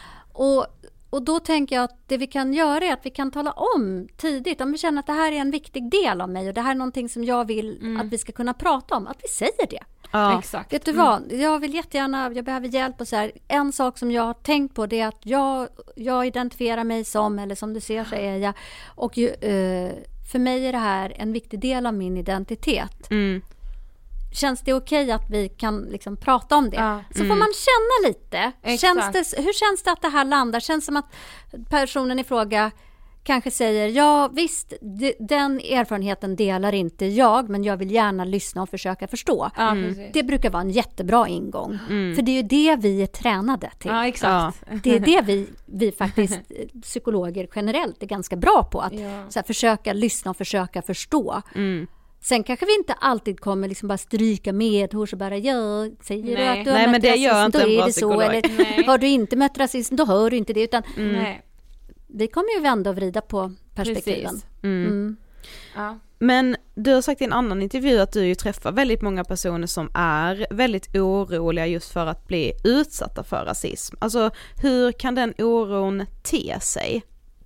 [SPEAKER 6] Och Och då tänker jag att det vi kan göra är att vi kan tala om tidigt, om vi känner att det här är en viktig del av mig och det här är någonting som jag vill mm. att vi ska kunna prata om, att vi säger det.
[SPEAKER 5] Ja,
[SPEAKER 4] exakt.
[SPEAKER 6] Vet du vad, jag vill jättegärna, jag behöver hjälp och så här. En sak som jag har tänkt på det är att jag, jag identifierar mig som, eller som du ser så är jag, och ju, uh, för mig är det här en viktig del av min identitet. Mm. Känns det okej att vi kan liksom prata om det? Ja, så mm. får man känna lite. Känns det, hur känns det att det här landar? Känns som att personen i fråga kanske säger, ja visst, d- den erfarenheten delar inte jag, men jag vill gärna lyssna och försöka förstå.
[SPEAKER 4] Ja,
[SPEAKER 6] mm. Det brukar vara en jättebra ingång. Mm. För det är ju det vi är tränade till.
[SPEAKER 4] Ja, exakt.
[SPEAKER 6] Ja. Det är det vi, vi faktiskt, psykologer generellt, är ganska bra på. Att ja. så här, försöka lyssna och försöka förstå. Mm. Sen kanske vi inte alltid kommer liksom bara stryka med hur så bara gör, säger
[SPEAKER 5] Nej.
[SPEAKER 6] du att du har
[SPEAKER 5] Nej,
[SPEAKER 6] mött
[SPEAKER 5] men det
[SPEAKER 6] rasism,
[SPEAKER 5] gör inte
[SPEAKER 6] då
[SPEAKER 5] en
[SPEAKER 6] är
[SPEAKER 5] bra
[SPEAKER 6] det så.
[SPEAKER 5] psykolog.
[SPEAKER 6] Eller har du inte mött rasism, då hör du inte det. Utan
[SPEAKER 4] mm.
[SPEAKER 6] vi kommer ju vända och vrida på perspektiven.
[SPEAKER 5] Mm.
[SPEAKER 6] Mm.
[SPEAKER 5] Ja. Men du har sagt i en annan intervju att du ju träffar väldigt många personer som är väldigt oroliga just för att bli utsatta för rasism. Alltså hur kan den oron te sig?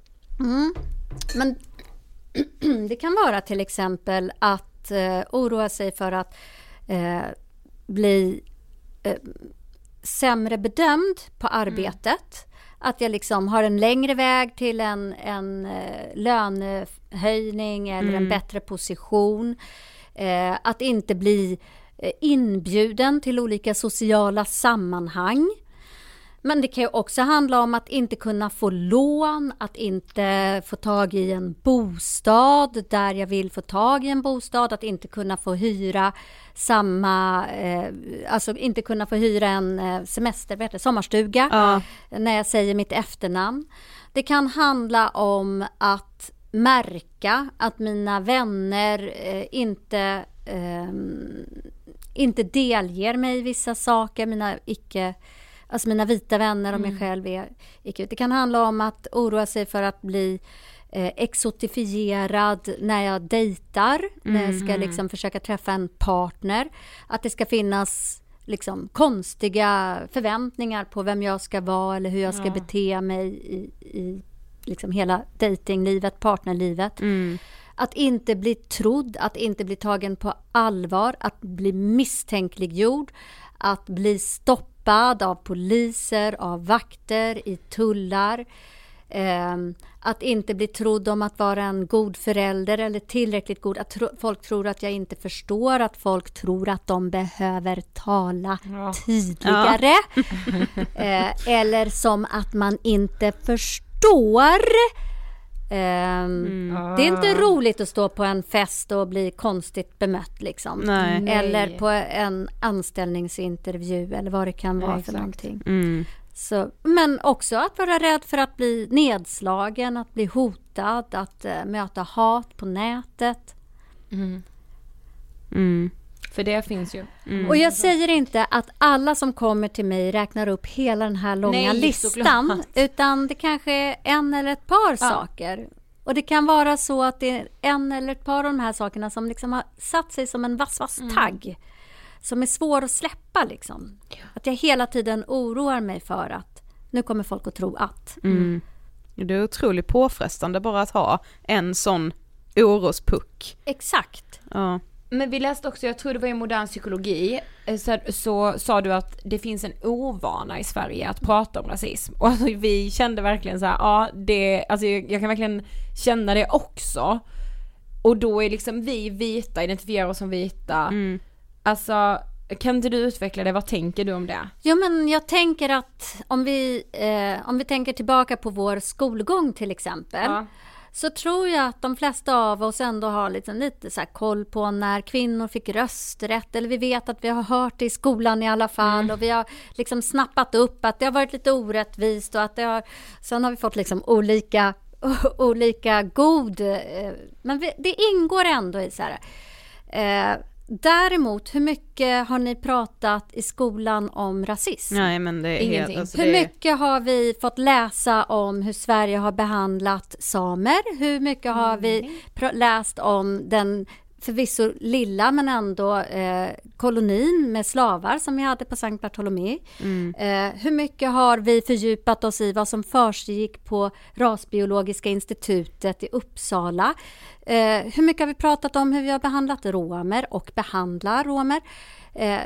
[SPEAKER 6] Mm. Men det kan vara till exempel att Uh, oroa sig för att uh, bli uh, sämre bedömd på arbetet. Mm. Att jag liksom har en längre väg till en, en uh, lönehöjning eller mm. en bättre position. Uh, att inte bli inbjuden till olika sociala sammanhang. Men det kan ju också handla om att inte kunna få lån, att inte få tag i en bostad där jag vill få tag i en bostad, att inte kunna få hyra samma, eh, alltså inte kunna få hyra en eh, semester, vet du, sommarstuga
[SPEAKER 5] ja.
[SPEAKER 6] när jag säger mitt efternamn. Det kan handla om att märka att mina vänner eh, inte, eh, inte delger mig vissa saker, mina icke Alltså mina vita vänner och mig mm. själv är icke. Det kan handla om att oroa sig för att bli eh, exotifierad när jag dejtar. Mm. När jag ska liksom försöka träffa en partner. Att det ska finnas liksom konstiga förväntningar på vem jag ska vara. Eller hur jag ska ja. bete mig i, i liksom hela dejtinglivet, partnerlivet. Mm. Att inte bli trodd, att inte bli tagen på allvar. Att bli misstänkliggjord. Att bli stoppad av poliser, av vakter, i tullar. Eh, att inte bli trodd om att vara en god förälder eller tillräckligt god. Att tro, folk tror att jag inte förstår. Att folk tror att de behöver tala ja. tydligare. Ja. eh, eller som att man inte förstår. Um, mm. Det är inte roligt att stå på en fest och bli konstigt bemött liksom. Nej. Eller på en anställningsintervju eller vad det kan vara. Nej, för någonting. Mm. Så, men också att vara rädd för att bli nedslagen, att bli hotad, att uh, möta hat på nätet.
[SPEAKER 4] Mm. Mm. För det finns ju.
[SPEAKER 6] Mm. Och jag säger inte att alla som kommer till mig räknar upp hela den här långa Nej, listan. Utan det kanske är en eller ett par ja. saker. Och det kan vara så att det är en eller ett par av de här sakerna som liksom har satt sig som en vass, vass tagg. Mm. Som är svår att släppa liksom. Ja. Att jag hela tiden oroar mig för att nu kommer folk att tro att.
[SPEAKER 5] Mm. Det är otroligt påfrestande bara att ha en sån orospuck.
[SPEAKER 6] Exakt.
[SPEAKER 5] Ja.
[SPEAKER 4] Men vi läste också, jag tror det var i modern psykologi, så, så sa du att det finns en ovana i Sverige att prata om rasism. Och alltså, vi kände verkligen så här, ja, det, alltså, jag, jag kan verkligen känna det också. Och då är liksom vi vita, identifierar oss som vita. Mm. Alltså, kan inte du utveckla det? Vad tänker du om det?
[SPEAKER 6] Jo, men jag tänker att om vi, eh, om vi tänker tillbaka på vår skolgång till exempel. Ja. Så tror jag att de flesta av oss ändå har liksom lite så här koll på när kvinnor fick rösträtt. Eller vi vet att vi har hört det i skolan i alla fall. Mm. Och vi har liksom snappat upp att det har varit lite orättvist. Och att det har, sen har vi fått liksom olika, olika god. Men vi, det ingår ändå i så här. Eh, däremot, hur mycket har ni pratat i skolan om rasism?
[SPEAKER 5] Nej, men det är
[SPEAKER 6] ingenting.
[SPEAKER 5] Helt, alltså
[SPEAKER 6] hur
[SPEAKER 5] det är...
[SPEAKER 6] mycket har vi fått läsa om hur Sverige har behandlat samer? Hur mycket mm. har vi pr- läst om den förvisso lilla men ändå eh, kolonin med slavar som vi hade på Sankt Bartolomé? Mm. Eh, hur mycket har vi fördjupat oss i vad som försiggick på Rasbiologiska institutet i Uppsala? Eh, hur mycket har vi pratat om hur vi har behandlat romer och behandlar romer? Eh,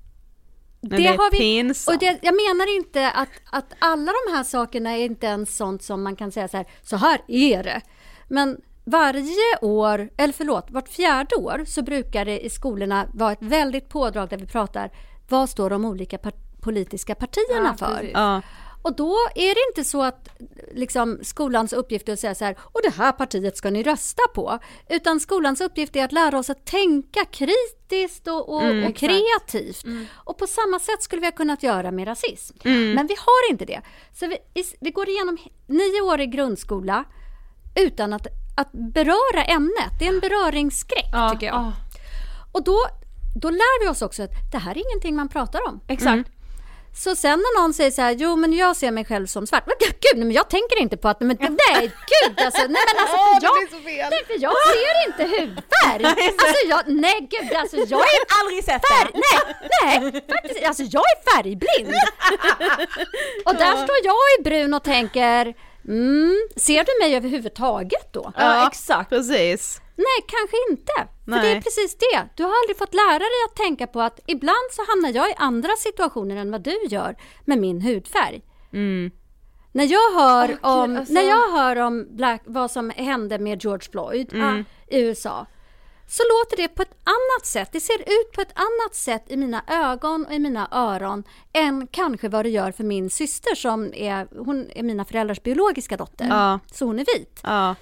[SPEAKER 6] det,
[SPEAKER 5] det
[SPEAKER 6] har vi,
[SPEAKER 5] pinsamt.
[SPEAKER 6] och det, jag menar inte att, att alla de här sakerna är inte ens sånt som man kan säga så här, så här är det. Men varje år, eller förlåt, vart fjärde år så brukar det i skolorna vara ett väldigt pådrag där vi pratar, vad står de olika part- politiska partierna ja, för?
[SPEAKER 5] Ja.
[SPEAKER 6] Och då är det inte så att liksom, skolans uppgift är att säga så här, och det här partiet ska ni rösta på. Utan skolans uppgift är att lära oss att tänka kritiskt och, och, mm, och kreativt. Mm. Och på samma sätt skulle vi ha kunnat göra med rasism. Mm. Men vi har inte det. Så vi, vi går igenom nio år i grundskola utan att, att beröra ämnet. Det är en beröringsskräck ja, tycker jag. Ja. Och då, då lär vi oss också att det här är ingenting man pratar om.
[SPEAKER 4] Exakt. Mm.
[SPEAKER 6] Så sen när någon säger så här, jo men jag ser mig själv som svart. Men gud, men jag tänker inte på att, men nej, gud alltså, nej men alltså, för jag, nej, för jag ser inte hudfärg. Alltså jag, nej gud, alltså jag är
[SPEAKER 4] aldrig sett
[SPEAKER 6] färg, nej, nej, faktiskt, alltså jag är färgblind. Och där står jag i brun och tänker, mm, ser du mig överhuvudtaget då?
[SPEAKER 5] Ja, exakt. Precis.
[SPEAKER 6] Nej, kanske inte. För Nej. Det är precis det. Du har aldrig fått lära dig att tänka på att ibland så hamnar jag i andra situationer än vad du gör med min hudfärg. Mm. När jag hör oh, om
[SPEAKER 4] Gud, alltså...
[SPEAKER 6] när jag hör om Black, vad som hände med George Floyd mm. i U S A, så låter det på ett annat sätt. Det ser ut på ett annat sätt i mina ögon och i mina öron än kanske vad det gör för min syster som är, hon är mina föräldrars biologiska dotter.
[SPEAKER 5] Ja.
[SPEAKER 6] Så hon är vit.
[SPEAKER 5] Ja.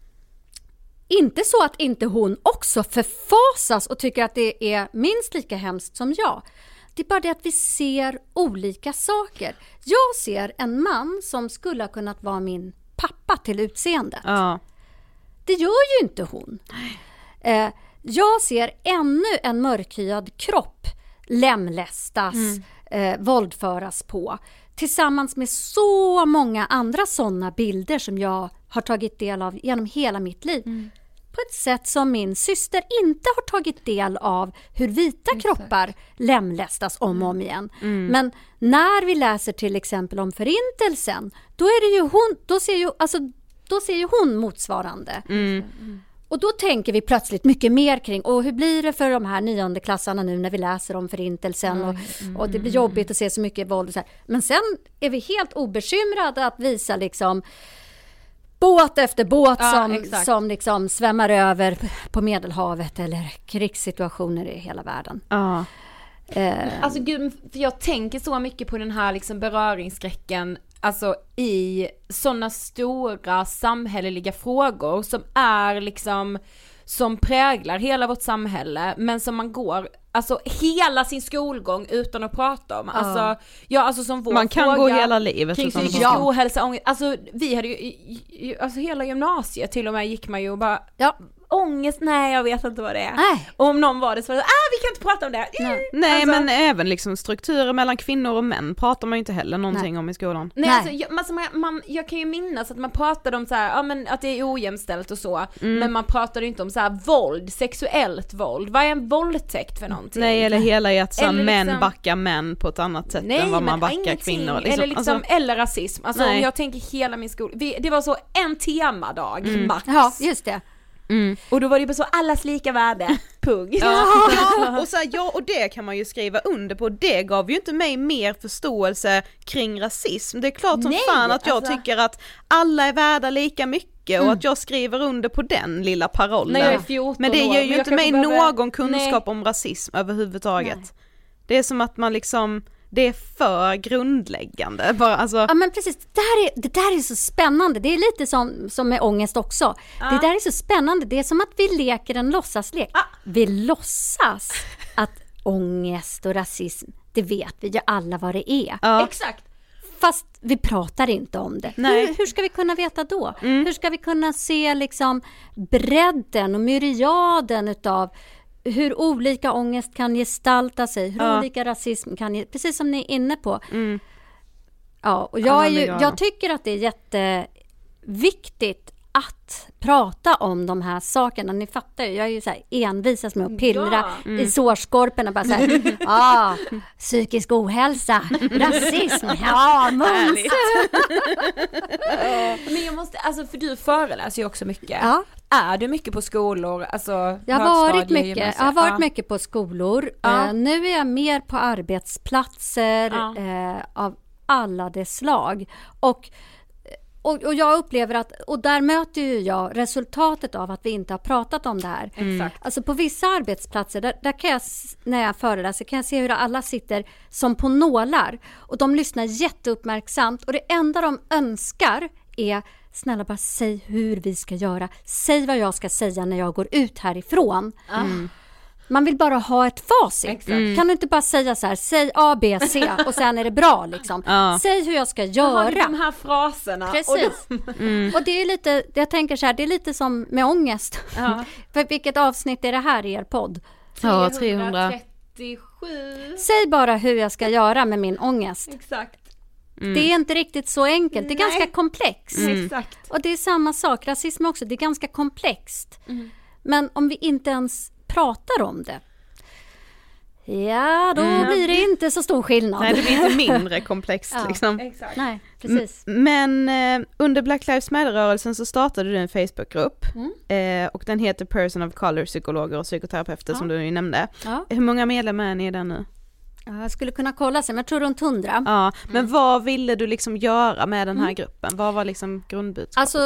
[SPEAKER 6] Inte så att inte hon också förfasas och tycker att det är minst lika hemskt som jag. Det är bara det att vi ser olika saker. Jag ser en man som skulle ha kunnat vara min pappa till utseendet.
[SPEAKER 5] Ja.
[SPEAKER 6] Det gör ju inte hon. Eh, jag ser ännu en mörkhyad kropp lemlästas, mm. eh, våldföras på. Tillsammans med så många andra sådana bilder som jag har tagit del av genom hela mitt liv. Mm. På ett sätt som min syster inte har tagit del av hur vita Exakt. kroppar lemlästas om och om igen. Mm. Men när vi läser till exempel om förintelsen, då är det ju hon, då ser ju, alltså, då ser ju hon motsvarande. Mm. Och då tänker vi plötsligt mycket mer kring, och hur blir det för de här niondeklassarna nu när vi läser om förintelsen och, mm. och det blir jobbigt att se så mycket våld och så här. Men sen är vi helt obekymrade att visa liksom båt efter båt ja, som, som liksom svämmar över på Medelhavet eller krigssituationer i hela världen.
[SPEAKER 4] Ja. Eh. Alltså gud, för jag tänker så mycket på den här liksom beröringsskräcken alltså i sådana stora samhälleliga frågor som är liksom som präglar hela vårt samhälle men som man går alltså hela sin skolgång utan att prata om. Alltså uh. ja alltså som vår
[SPEAKER 5] man kan
[SPEAKER 4] fråga,
[SPEAKER 5] gå hela livet
[SPEAKER 4] kring psykisk ja. ohälsa, ångest. Alltså vi hade ju alltså hela gymnasiet till och med gick man ju och bara ja. ångest, nej jag vet inte vad det är. Nej. Och om någon var det så var det, ah vi kan inte prata om det.
[SPEAKER 5] Nej, nej alltså, men även liksom strukturer mellan kvinnor och män pratar man ju inte heller någonting nej. om i skolan.
[SPEAKER 4] Nej, nej. Alltså, jag, alltså, man, man, jag kan ju minnas att man pratade om så här, ja men att det är ojämställt och så, mm. men man pratade inte om så här våld, sexuellt våld. Vad är en våldtäkt för någonting?
[SPEAKER 5] Nej, eller hela hjärtan, liksom, män backar män på ett annat sätt nej, än vad man backar ingenting. kvinnor.
[SPEAKER 4] Liksom, eller liksom, alltså, eller rasism. Alltså nej. om jag tänker hela min skola, vi, det var så en temadag mm. max.
[SPEAKER 6] Ja, just det.
[SPEAKER 4] Mm. Och då var det bara så allas lika värde. Punkt.
[SPEAKER 5] Ja. Ja, och så här, ja, och det kan man ju skriva under på. Det gav ju inte mig mer förståelse kring rasism. Det är klart som Nej, fan att jag alltså... tycker att alla är värda lika mycket och mm. att jag skriver under på den lilla parollen.
[SPEAKER 4] Nej, jag är fjorton
[SPEAKER 5] Men det ger ju
[SPEAKER 4] år.
[SPEAKER 5] inte mig
[SPEAKER 4] behöva...
[SPEAKER 5] någon kunskap Nej. om rasism överhuvudtaget.
[SPEAKER 6] Nej.
[SPEAKER 5] Det är som att man liksom det är för grundläggande. Bara, alltså...
[SPEAKER 6] Ja men precis, det, här är, det där är så spännande. Det är lite som, som med ångest också. Ja. Det där är så spännande. Det är som att vi leker en låtsaslek. Ah. Vi låtsas att ångest och rasism, det vet vi ju alla vad det är.
[SPEAKER 4] Ja. Exakt.
[SPEAKER 6] Fast vi pratar inte om det. Hur, hur ska vi kunna veta då? Mm. Hur ska vi kunna se liksom bredden och myriaden utav hur olika ångest kan gestalta sig, hur ja. olika rasism kan, precis som ni är inne på. Mm. Ja, och jag, är ju, jag tycker att det är jätteviktigt att prata om de här sakerna. Ni fattar ju, jag är ju så här envisas med att pillra ja. mm. i sårskorpen och bara så här, ah, psykisk ohälsa, rasism, ja, mums.
[SPEAKER 4] Men jag måste, alltså för du föreläser ju också mycket. Ja. Är du mycket på skolor? Alltså,
[SPEAKER 6] jag har varit mycket, jag har varit ja. mycket på skolor. Ja. Uh, nu är jag mer på arbetsplatser ja. uh, av alla dess slag. Och, och, och jag upplever att, och där möter ju jag resultatet av att vi inte har pratat om det här.
[SPEAKER 4] Mm.
[SPEAKER 6] Alltså på vissa arbetsplatser, där, där kan jag, när jag föreläser, kan jag se hur alla sitter som på nålar. Och de lyssnar jätteuppmärksamt. Och det enda de önskar är, snälla bara säg hur vi ska göra. Säg vad jag ska säga när jag går ut härifrån. Mm. Man vill bara ha ett facit. Mm. Kan du inte bara säga så här, säg A, B, C och sen är det bra liksom. Ja. Säg hur jag ska göra.
[SPEAKER 4] Jag har de här fraserna.
[SPEAKER 6] Precis. Och, mm. och det är lite, jag tänker så här, det är lite som med ångest. Ja. För vilket avsnitt är det här i er podd?
[SPEAKER 5] Ja,
[SPEAKER 4] trehundratrettiosju.
[SPEAKER 6] Säg bara hur jag ska göra med min ångest.
[SPEAKER 4] Exakt.
[SPEAKER 6] Mm. Det är inte riktigt så enkelt. Det är Nej. ganska komplext.
[SPEAKER 4] Mm. Exakt.
[SPEAKER 6] Och det är samma sak. Rasism också. Det är ganska komplext. Mm. Men om vi inte ens pratar om det, ja, då mm. blir det inte så stor skillnad.
[SPEAKER 5] Nej, det blir inte mindre komplext. ja, liksom.
[SPEAKER 6] Exakt. Nej, precis.
[SPEAKER 5] Men eh, under Black Lives Matter-rörelsen så startade du en Facebookgrupp. Mm. Eh, och den heter Person of Color, psykologer och psykoterapeuter ja. som du ju nämnde. Ja. Hur många medlemmar är ni i den nu?
[SPEAKER 6] Jag skulle kunna kolla sig, men jag tror runt hundra.
[SPEAKER 5] Ja, men mm. vad ville du liksom göra med den här mm. gruppen? Vad var liksom grundbudskapet?
[SPEAKER 6] Alltså,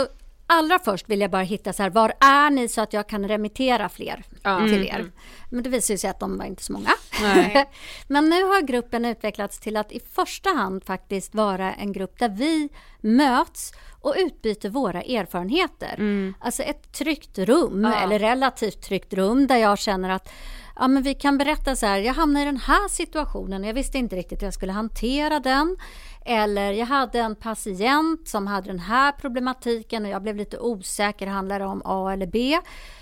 [SPEAKER 6] allra först vill jag bara hitta så här, var är ni så att jag kan remittera fler mm. till er. Mm. Men det visar sig att de var inte så många. Nej. Men nu har gruppen utvecklats till att i första hand faktiskt vara en grupp där vi möts och utbyter våra erfarenheter. Mm. Alltså ett tryggt rum, ja. eller relativt tryggt rum där jag känner att ja, men vi kan berätta så här, jag hamnade i den här situationen, jag visste inte riktigt hur jag skulle hantera den. Eller jag hade en patient som hade den här problematiken och jag blev lite osäker, handlar det om A eller B?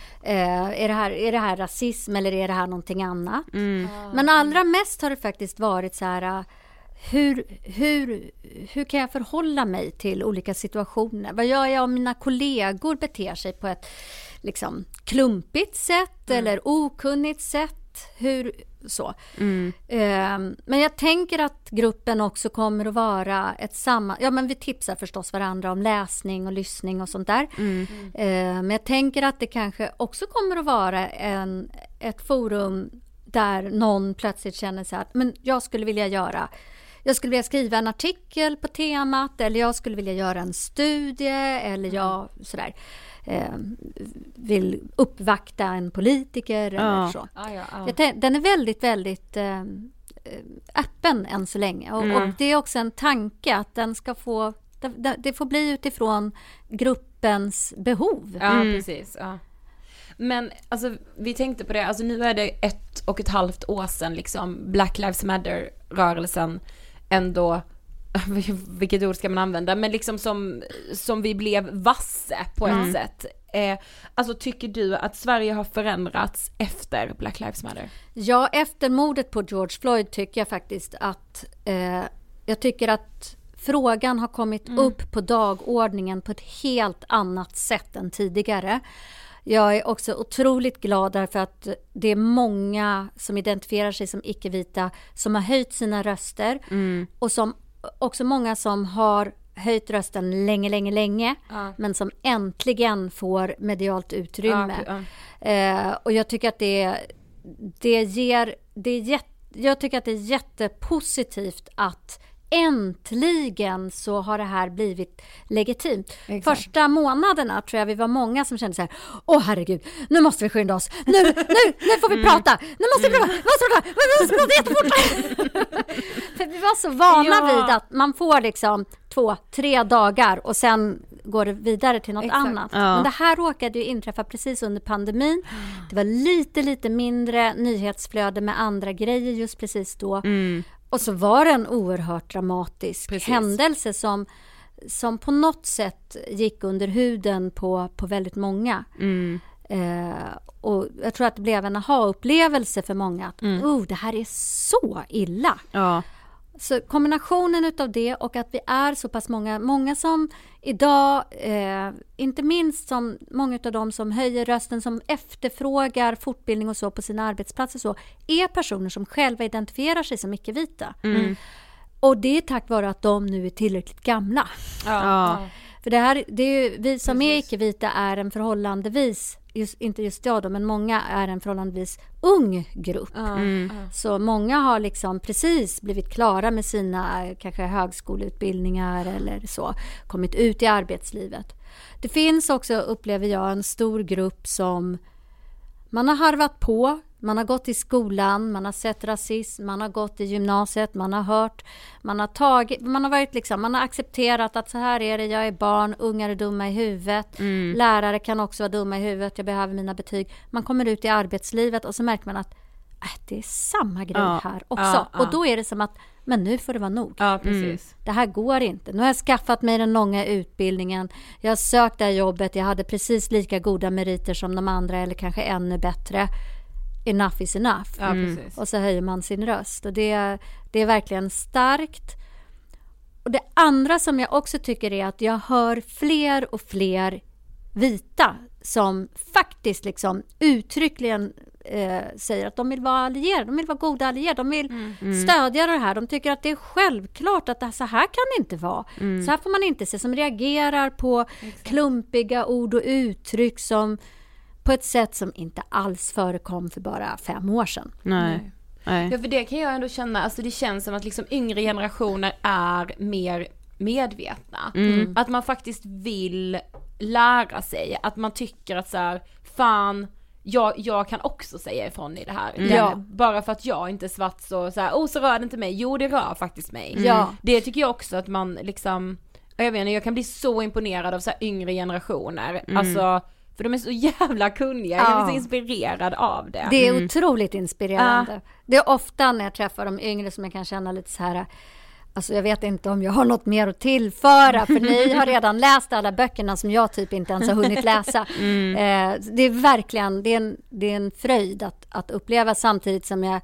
[SPEAKER 6] Eh, är, det här, är det här rasism eller är det här någonting annat? Mm. Men allra mest har det faktiskt varit så här, hur, hur, hur kan jag förhålla mig till olika situationer? Vad gör jag om mina kollegor beter sig på ett liksom klumpigt sätt mm. eller okunnigt sätt? Hur så. Mm. Eh, men jag tänker att gruppen också kommer att vara ett samma... Ja, men vi tipsar förstås varandra om läsning och lyssning och sånt där. Mm. Eh, men jag tänker att det kanske också kommer att vara en, ett forum där någon plötsligt känner sig att men jag skulle vilja göra... Jag skulle vilja skriva en artikel på temat eller jag skulle vilja göra en studie eller jag sådär eh, vill uppvakta en politiker ja. eller så. Ja, ja, ja. Jag, den är väldigt, väldigt eh, öppen än så länge och, mm. och det är också en tanke att den ska få, det, det får bli utifrån gruppens behov.
[SPEAKER 4] Ja, mm. precis. Ja. Men alltså, vi tänkte på det, alltså nu är det ett och ett halvt år sedan liksom Black Lives Matter-rörelsen ändå, vilket ord ska man använda, men liksom som, som vi blev vasse på ett mm. sätt. Eh, alltså tycker du att Sverige har förändrats efter Black Lives Matter?
[SPEAKER 6] Ja, efter mordet på George Floyd tycker jag faktiskt att eh, jag tycker att frågan har kommit mm. upp på dagordningen på ett helt annat sätt än tidigare. Jag är också otroligt glad därför att det är många som identifierar sig som icke-vita som har höjt sina röster mm. och som också många som har höjt rösten länge, länge, länge ja. men som äntligen får medialt utrymme. Ja, ja. Eh, och jag tycker att det, det ger, det är jätte, jag tycker att det är jättepositivt att äntligen så har det här blivit legitimt. Exakt. Första månaderna tror jag vi var många som kände så här: åh herregud, nu måste vi skynda oss. Nu, nu, nu får vi prata. Nu måste vi prata. Nu måste vi prata. Nu måste vi prata jättefort. För vi var så vana ja. vid att man får liksom två, tre dagar och sen går det vidare till något Exakt. annat. Ja. Men det här råkade ju inträffa precis under pandemin. Det var lite, lite mindre nyhetsflöde med andra grejer just precis då. Mm. Och så var det en oerhört dramatisk Precis. händelse som, som på något sätt gick under huden på, på väldigt många. Mm. Eh, och jag tror att det blev en aha-upplevelse för många. Att mm. oh, det här är så illa. Ja. Så kombinationen utav det och att vi är så pass många, många som idag, eh, inte minst som många av dem som höjer rösten, som efterfrågar fortbildning och så på sina arbetsplatser, så är personer som själva identifierar sig som icke-vita. Mm. Och det är tack vare att de nu är tillräckligt gamla. Ja. Ja. För det här, det är ju, vi som Precis. är icke-vita är en förhållandevis, just, inte just jag då, men många är en förhållandevis ung grupp. Mm. Så många har liksom precis blivit klara med sina kanske högskoleutbildningar eller så, kommit ut i arbetslivet. Det finns också, upplever jag, en stor grupp som man har harvat på. Man har gått i skolan, man har sett rasism, man har gått i gymnasiet, man har hört, man har tagit, man har varit liksom, man har accepterat att så här är det, jag är barn, ungar är dumma i huvudet, mm. lärare kan också vara dumma i huvudet, jag behöver mina betyg. Man kommer ut i arbetslivet och så märker man att äh, det är samma grej ja, här också. Ja, ja. Och då är det som att, men nu får det vara nog.
[SPEAKER 4] Ja, precis. Mm.
[SPEAKER 6] Det här går inte. Nu har jag skaffat mig den långa utbildningen, jag har sökt det här jobbet, jag hade precis lika goda meriter som de andra eller kanske ännu bättre. Enough is enough. Ja, mm. Och så höjer man sin röst. Och det, det är verkligen starkt. Och det andra som jag också tycker är att jag hör fler och fler vita som faktiskt liksom uttryckligen eh, säger att de vill vara allierade. De vill vara goda allierade. De vill mm. stödja det här. De tycker att det är självklart att det, så här kan det inte vara. Mm. Så här får man inte se. Som reagerar på Exakt. klumpiga ord och uttryck som på ett sätt som inte alls förekom för bara fem år sedan.
[SPEAKER 4] Nej. Nej. Ja, för det kan jag ändå känna, alltså det känns som att liksom yngre generationer är mer medvetna. Mm. Att man faktiskt vill lära sig att man tycker att så här, fan jag, jag kan också säga ifrån i det här.
[SPEAKER 6] Mm. Ja.
[SPEAKER 4] Bara för att jag inte är svart så så här, oh så rör det inte mig. Jo, det rör faktiskt mig.
[SPEAKER 6] Mm. Ja.
[SPEAKER 4] Det tycker jag också att man liksom, jag vet inte, jag kan bli så imponerad av så här yngre generationer. Mm. Alltså, för de är så jävla kunniga. Ja. Jag blir så inspirerad av det.
[SPEAKER 6] Det är mm. otroligt inspirerande. Ja. Det är ofta när jag träffar de yngre som jag kan känna lite så här, alltså jag vet inte om jag har något mer att tillföra, för ni har redan läst alla böckerna som jag typ inte ens har hunnit läsa. Mm. Eh, det är verkligen, det är en, det är en fröjd att, att uppleva, samtidigt som jag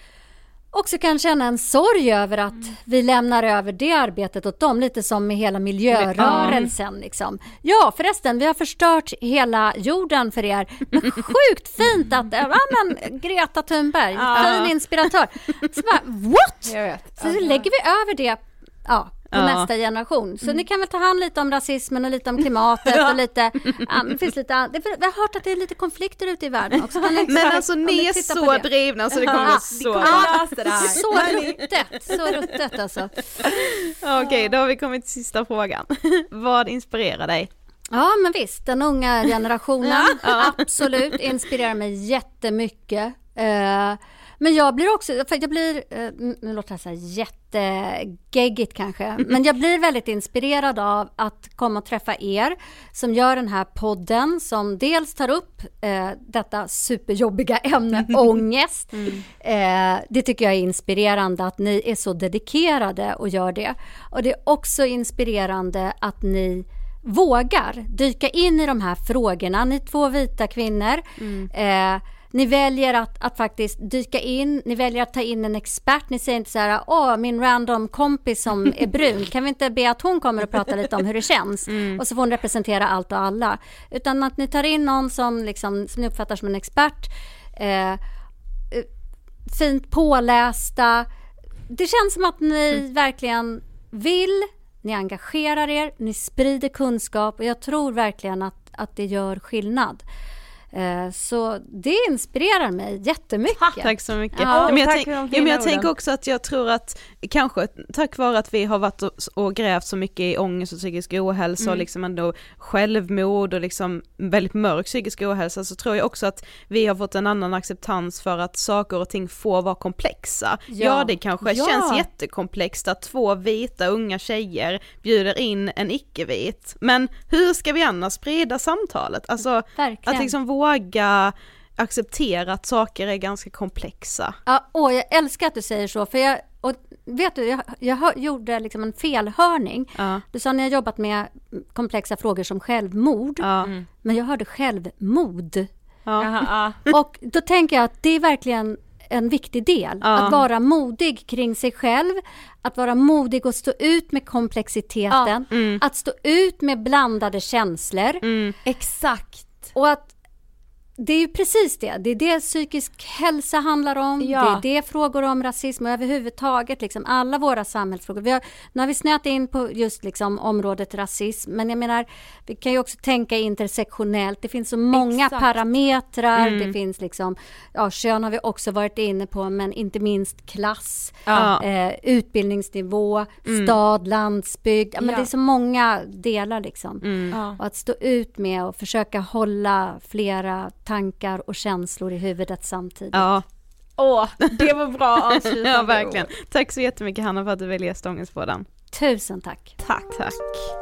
[SPEAKER 6] också kan känna en sorg över att mm. vi lämnar över det arbetet åt dem, lite som med hela miljörörelsen. Liksom. Ja, förresten, vi har förstört hela jorden för er. Men sjukt fint att, ja men Greta Thunberg, fin inspiratör. Så bara, what?
[SPEAKER 4] Jag vet.
[SPEAKER 6] Så lägger vi över det, ja, på ja. nästa generation. Så mm. ni kan väl ta hand lite om rasismen och lite om klimatet och lite, ja, det finns lite, det, jag har hört att det är lite konflikter ute i världen också. Ni,
[SPEAKER 5] men alltså ni är så drivna så det kommer ja, så.
[SPEAKER 6] Ja, det här. Så ruttet, så ruttet alltså.
[SPEAKER 5] Okej, okay, då har vi kommit till sista frågan. Vad inspirerar dig?
[SPEAKER 6] Ja, men visst, den unga generationen ja. absolut inspirerar mig jättemycket. Uh, Men jag blir också, för jag blir, nu låter det så här jättegeggigt kanske, men jag blir väldigt inspirerad av att komma och träffa er som gör den här podden, som dels tar upp eh, detta superjobbiga ämne, ångest. Mm. Eh, det tycker jag är inspirerande att ni är så dedikerade och gör det. Och det är också inspirerande att ni vågar dyka in i de här frågorna, ni två vita kvinnor. Mm. Eh, Ni väljer att, att faktiskt dyka in, ni väljer att ta in en expert. Ni säger inte så här, åh, min random kompis som är brun, kan vi inte be att hon kommer och prata lite om hur det känns? Mm. Och så får hon representera allt och alla. Utan att ni tar in någon som, liksom, som ni uppfattar som en expert, eh, fint pålästa. Det känns som att ni mm. verkligen vill, ni engagerar er, ni sprider kunskap, och jag tror verkligen att, att det gör skillnad. Så det inspirerar mig jättemycket.
[SPEAKER 5] Tack, tack så mycket. Ja, men jag, tänk, ja, men jag tänker också att jag tror att kanske tack vare att vi har varit och, och grävt så mycket i ångest och psykisk ohälsa mm. och liksom ändå självmord och liksom väldigt mörk psykisk ohälsa, så tror jag också att vi har fått en annan acceptans för att saker och ting får vara komplexa. Ja, ja det kanske ja. känns jättekomplext att två vita unga tjejer bjuder in en icke-vit. Men hur ska vi annars sprida samtalet? Alltså verkligen. Att liksom våga acceptera att saker är ganska komplexa.
[SPEAKER 6] Ja, och jag älskar att du säger så, för jag, och vet du, jag, jag hör, gjorde liksom en felhörning. Ja. Du sa när jag jobbat med komplexa frågor som självmord, ja. mm. men jag hörde självmord. Ja. Och då tänker jag att det är verkligen en viktig del. Ja. Att vara modig kring sig själv, att vara modig och stå ut med komplexiteten, ja. mm. att stå ut med blandade känslor.
[SPEAKER 4] Mm. Exakt.
[SPEAKER 6] Och att det är ju precis det. Det är det psykisk hälsa handlar om. Ja. Det är det frågor om rasism och överhuvudtaget liksom alla våra samhällsfrågor. Vi har, nu har vi snöat in på just liksom området rasism. Men jag menar, vi kan ju också tänka intersektionellt. Det finns så många Exakt. parametrar. Mm. Det finns liksom, ja, kön har vi också varit inne på, men inte minst klass, ja. eh, utbildningsnivå, mm. stad, landsbygd. Ja, men ja. det är så många delar liksom. Mm. Ja. Och att stå ut med och försöka hålla flera tankar och känslor i huvudet samtidigt.
[SPEAKER 5] Ja.
[SPEAKER 4] Åh, det var bra avslutande.
[SPEAKER 5] Ja, verkligen. Tack så jättemycket, Hanna, för att du ville ge stångens på den.
[SPEAKER 6] Tusen tack.
[SPEAKER 5] Tack, tack.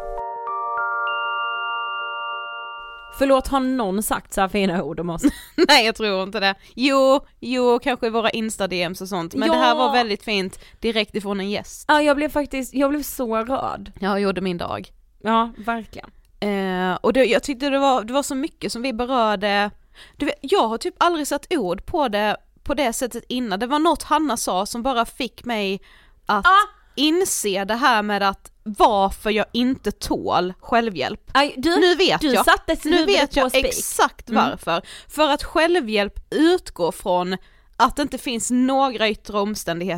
[SPEAKER 4] Förlåt, har någon sagt så här fina ord om oss?
[SPEAKER 5] Nej, jag tror inte det. Jo, jo, kanske våra Insta-D Ms och sånt. Men ja. det här var väldigt fint direkt ifrån en gäst.
[SPEAKER 4] Ja, jag blev faktiskt, jag blev så rörd.
[SPEAKER 5] Ja, jag gjorde min dag.
[SPEAKER 4] Ja, verkligen.
[SPEAKER 5] Eh, och det, jag tyckte det var, det var så mycket som vi berörde. Du vet, jag har typ aldrig satt ord på det på det sättet innan. Det var något Hanna sa som bara fick mig att ah! inse det här med att varför jag inte tål självhjälp.
[SPEAKER 4] Aj, du,
[SPEAKER 5] nu vet
[SPEAKER 4] du
[SPEAKER 5] jag, nu vet jag
[SPEAKER 4] spik.
[SPEAKER 5] exakt varför. Mm. För att självhjälp utgår från att det inte finns några yttre omständigheter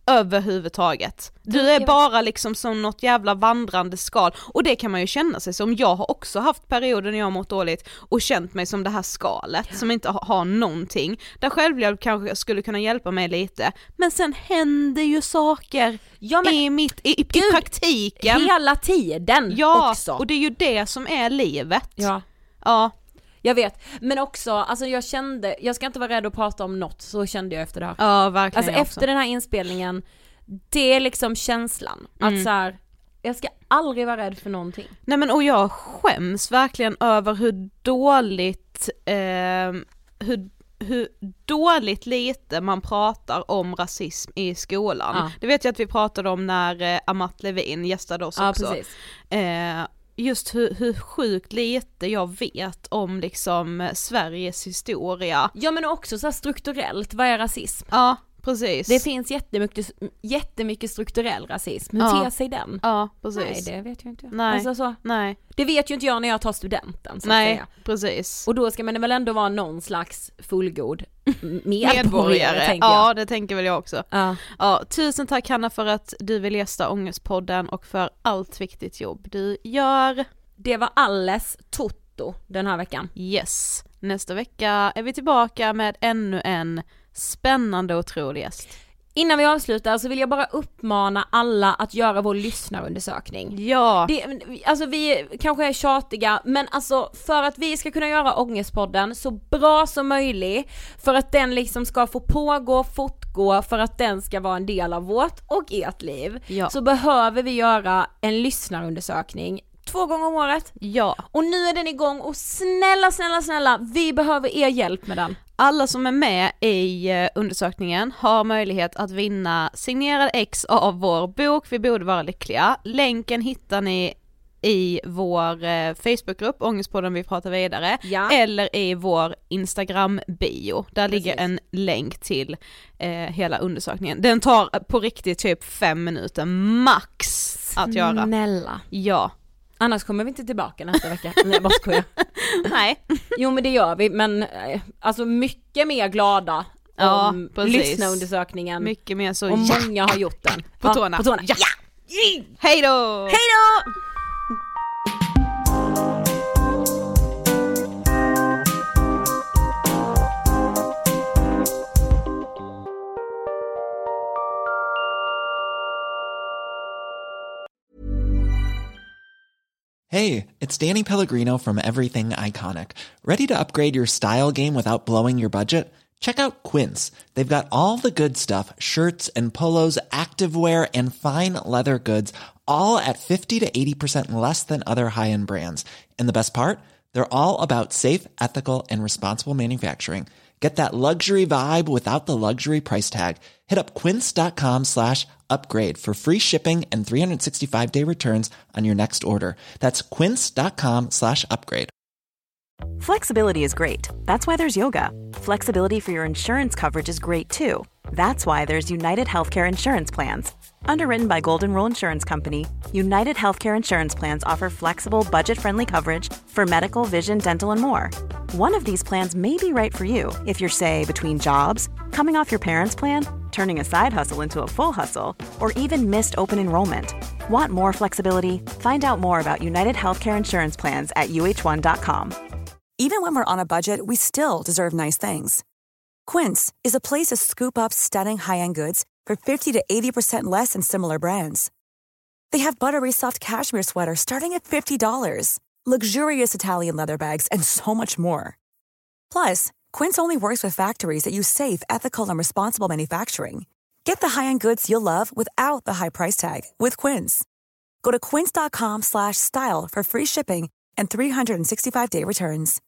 [SPEAKER 5] överhuvudtaget. Du är bara liksom som något jävla vandrande skal. Och det kan man ju känna sig som. Jag har också haft perioder när jag har mått dåligt och känt mig som det här skalet ja. som inte har, har någonting. Där självhjälp kanske skulle kunna hjälpa mig lite. Men sen händer ju saker ja, men, i, mitt, i, i, Gud, i praktiken.
[SPEAKER 4] Hela tiden
[SPEAKER 5] ja,
[SPEAKER 4] också.
[SPEAKER 5] Och det är ju det som är livet.
[SPEAKER 4] Ja.
[SPEAKER 5] Ja.
[SPEAKER 4] Jag vet, men också, alltså jag kände, jag ska inte vara rädd att prata om något, så kände jag efter det här.
[SPEAKER 5] Ja, verkligen.
[SPEAKER 4] Alltså efter den här inspelningen, det är liksom känslan, mm. att så här, jag ska aldrig vara rädd för någonting.
[SPEAKER 5] Nej men och jag skäms verkligen över hur dåligt, eh, hur, hur dåligt lite man pratar om rasism i skolan. Ja. Det vet jag att vi pratade om när eh, Amat Levin gästade oss
[SPEAKER 4] ja,
[SPEAKER 5] också.
[SPEAKER 4] Precis.
[SPEAKER 5] Eh, just hur, hur sjukt lite jag vet om liksom Sveriges historia.
[SPEAKER 4] Ja men också så här strukturellt, vad är rasism?
[SPEAKER 5] Ja, precis.
[SPEAKER 4] Det finns jättemycket, jättemycket strukturell rasism. Hur
[SPEAKER 5] ja.
[SPEAKER 4] ter sig den?
[SPEAKER 5] Ja, precis.
[SPEAKER 4] Nej, det vet jag inte.
[SPEAKER 5] Nej.
[SPEAKER 4] Alltså, så,
[SPEAKER 5] Nej.
[SPEAKER 4] Det vet ju inte jag när jag tar studenten. Så
[SPEAKER 5] Nej,
[SPEAKER 4] att säga.
[SPEAKER 5] precis.
[SPEAKER 4] Och då ska man väl ändå vara någon slags fullgod medborgare,
[SPEAKER 5] medborgare.
[SPEAKER 4] tänker
[SPEAKER 5] jag.
[SPEAKER 4] Ja,
[SPEAKER 5] det tänker väl jag också.
[SPEAKER 4] Ja.
[SPEAKER 5] Ja, tusen tack Hanna för att du vill gästa Ångestpodden och för allt viktigt jobb du gör.
[SPEAKER 4] Det var alles Toto den här veckan.
[SPEAKER 5] Yes. Nästa vecka är vi tillbaka med ännu en spännande och otrolig gäst.
[SPEAKER 4] Innan vi avslutar så vill jag bara uppmana alla att göra vår lyssnarundersökning.
[SPEAKER 5] Ja.
[SPEAKER 4] Det, alltså vi kanske är tjatiga, men alltså för att vi ska kunna göra Ångestpodden så bra som möjligt, för att den liksom ska få pågå, fortgå, för att den ska vara en del av vårt och ert liv,
[SPEAKER 5] ja.
[SPEAKER 4] så behöver vi göra en lyssnarundersökning två gånger om året.
[SPEAKER 5] Ja.
[SPEAKER 4] Och nu är den igång och snälla, snälla, snälla, vi behöver er hjälp med den.
[SPEAKER 5] Alla som är med i undersökningen har möjlighet att vinna signerad ex av vår bok Vi borde vara lyckliga. Länken hittar ni i vår Facebookgrupp Ångestpodden vi pratar vidare,
[SPEAKER 4] ja.
[SPEAKER 5] eller i vår Instagram-bio. Där
[SPEAKER 4] Precis.
[SPEAKER 5] ligger en länk till eh, hela undersökningen. Den tar på riktigt typ fem minuter max att göra.
[SPEAKER 4] Snälla.
[SPEAKER 5] Ja.
[SPEAKER 4] Annars kommer vi inte tillbaka nästa vecka. Nej, jag bara skojar.
[SPEAKER 5] Nej.
[SPEAKER 4] Jo men det gör vi, men alltså mycket mer glada
[SPEAKER 5] ja,
[SPEAKER 4] om lyssnarundersökningen.
[SPEAKER 5] Mycket mer så.
[SPEAKER 4] Och
[SPEAKER 5] ja.
[SPEAKER 4] många har gjort den.
[SPEAKER 5] På tårna.
[SPEAKER 4] Ja, på tårna.
[SPEAKER 5] Ja. Ja. Hej då!
[SPEAKER 4] Hej då!
[SPEAKER 9] Hey, it's Danny Pellegrino from Everything Iconic. Ready to upgrade your style game without blowing your budget? Check out Quince. They've got all the good stuff, shirts and polos, activewear and fine leather goods, all at fifty to eighty percent less than other high-end brands. And the best part? They're all about safe, ethical and responsible manufacturing. Get that luxury vibe without the luxury price tag. Hit up quince.com slash upgrade for free shipping and three sixty-five day returns on your next order. That's quince.com slash upgrade.
[SPEAKER 2] Flexibility is great. That's why there's yoga. Flexibility for your insurance coverage is great too. That's why there's United Healthcare Insurance Plans. Underwritten by Golden Rule Insurance Company, United Healthcare Insurance Plans offer flexible, budget-friendly coverage for medical, vision, dental, and more. One of these plans may be right for you if you're, say, between jobs, coming off your parents' plan, turning a side hustle into a full hustle, or even missed open enrollment. Want more flexibility? Find out more about United Healthcare Insurance Plans at U H one dot com.
[SPEAKER 3] Even when we're on a budget, we still deserve nice things. Quince is a place to scoop up stunning high-end goods for fifty to eighty percent less than similar brands. They have buttery soft cashmere sweaters starting at fifty dollars, luxurious Italian leather bags, and so much more. Plus, Quince only works with factories that use safe, ethical, and responsible manufacturing. Get the high-end goods you'll love without the high price tag with Quince. Go to quince.com slash style for free shipping and three sixty-five day returns.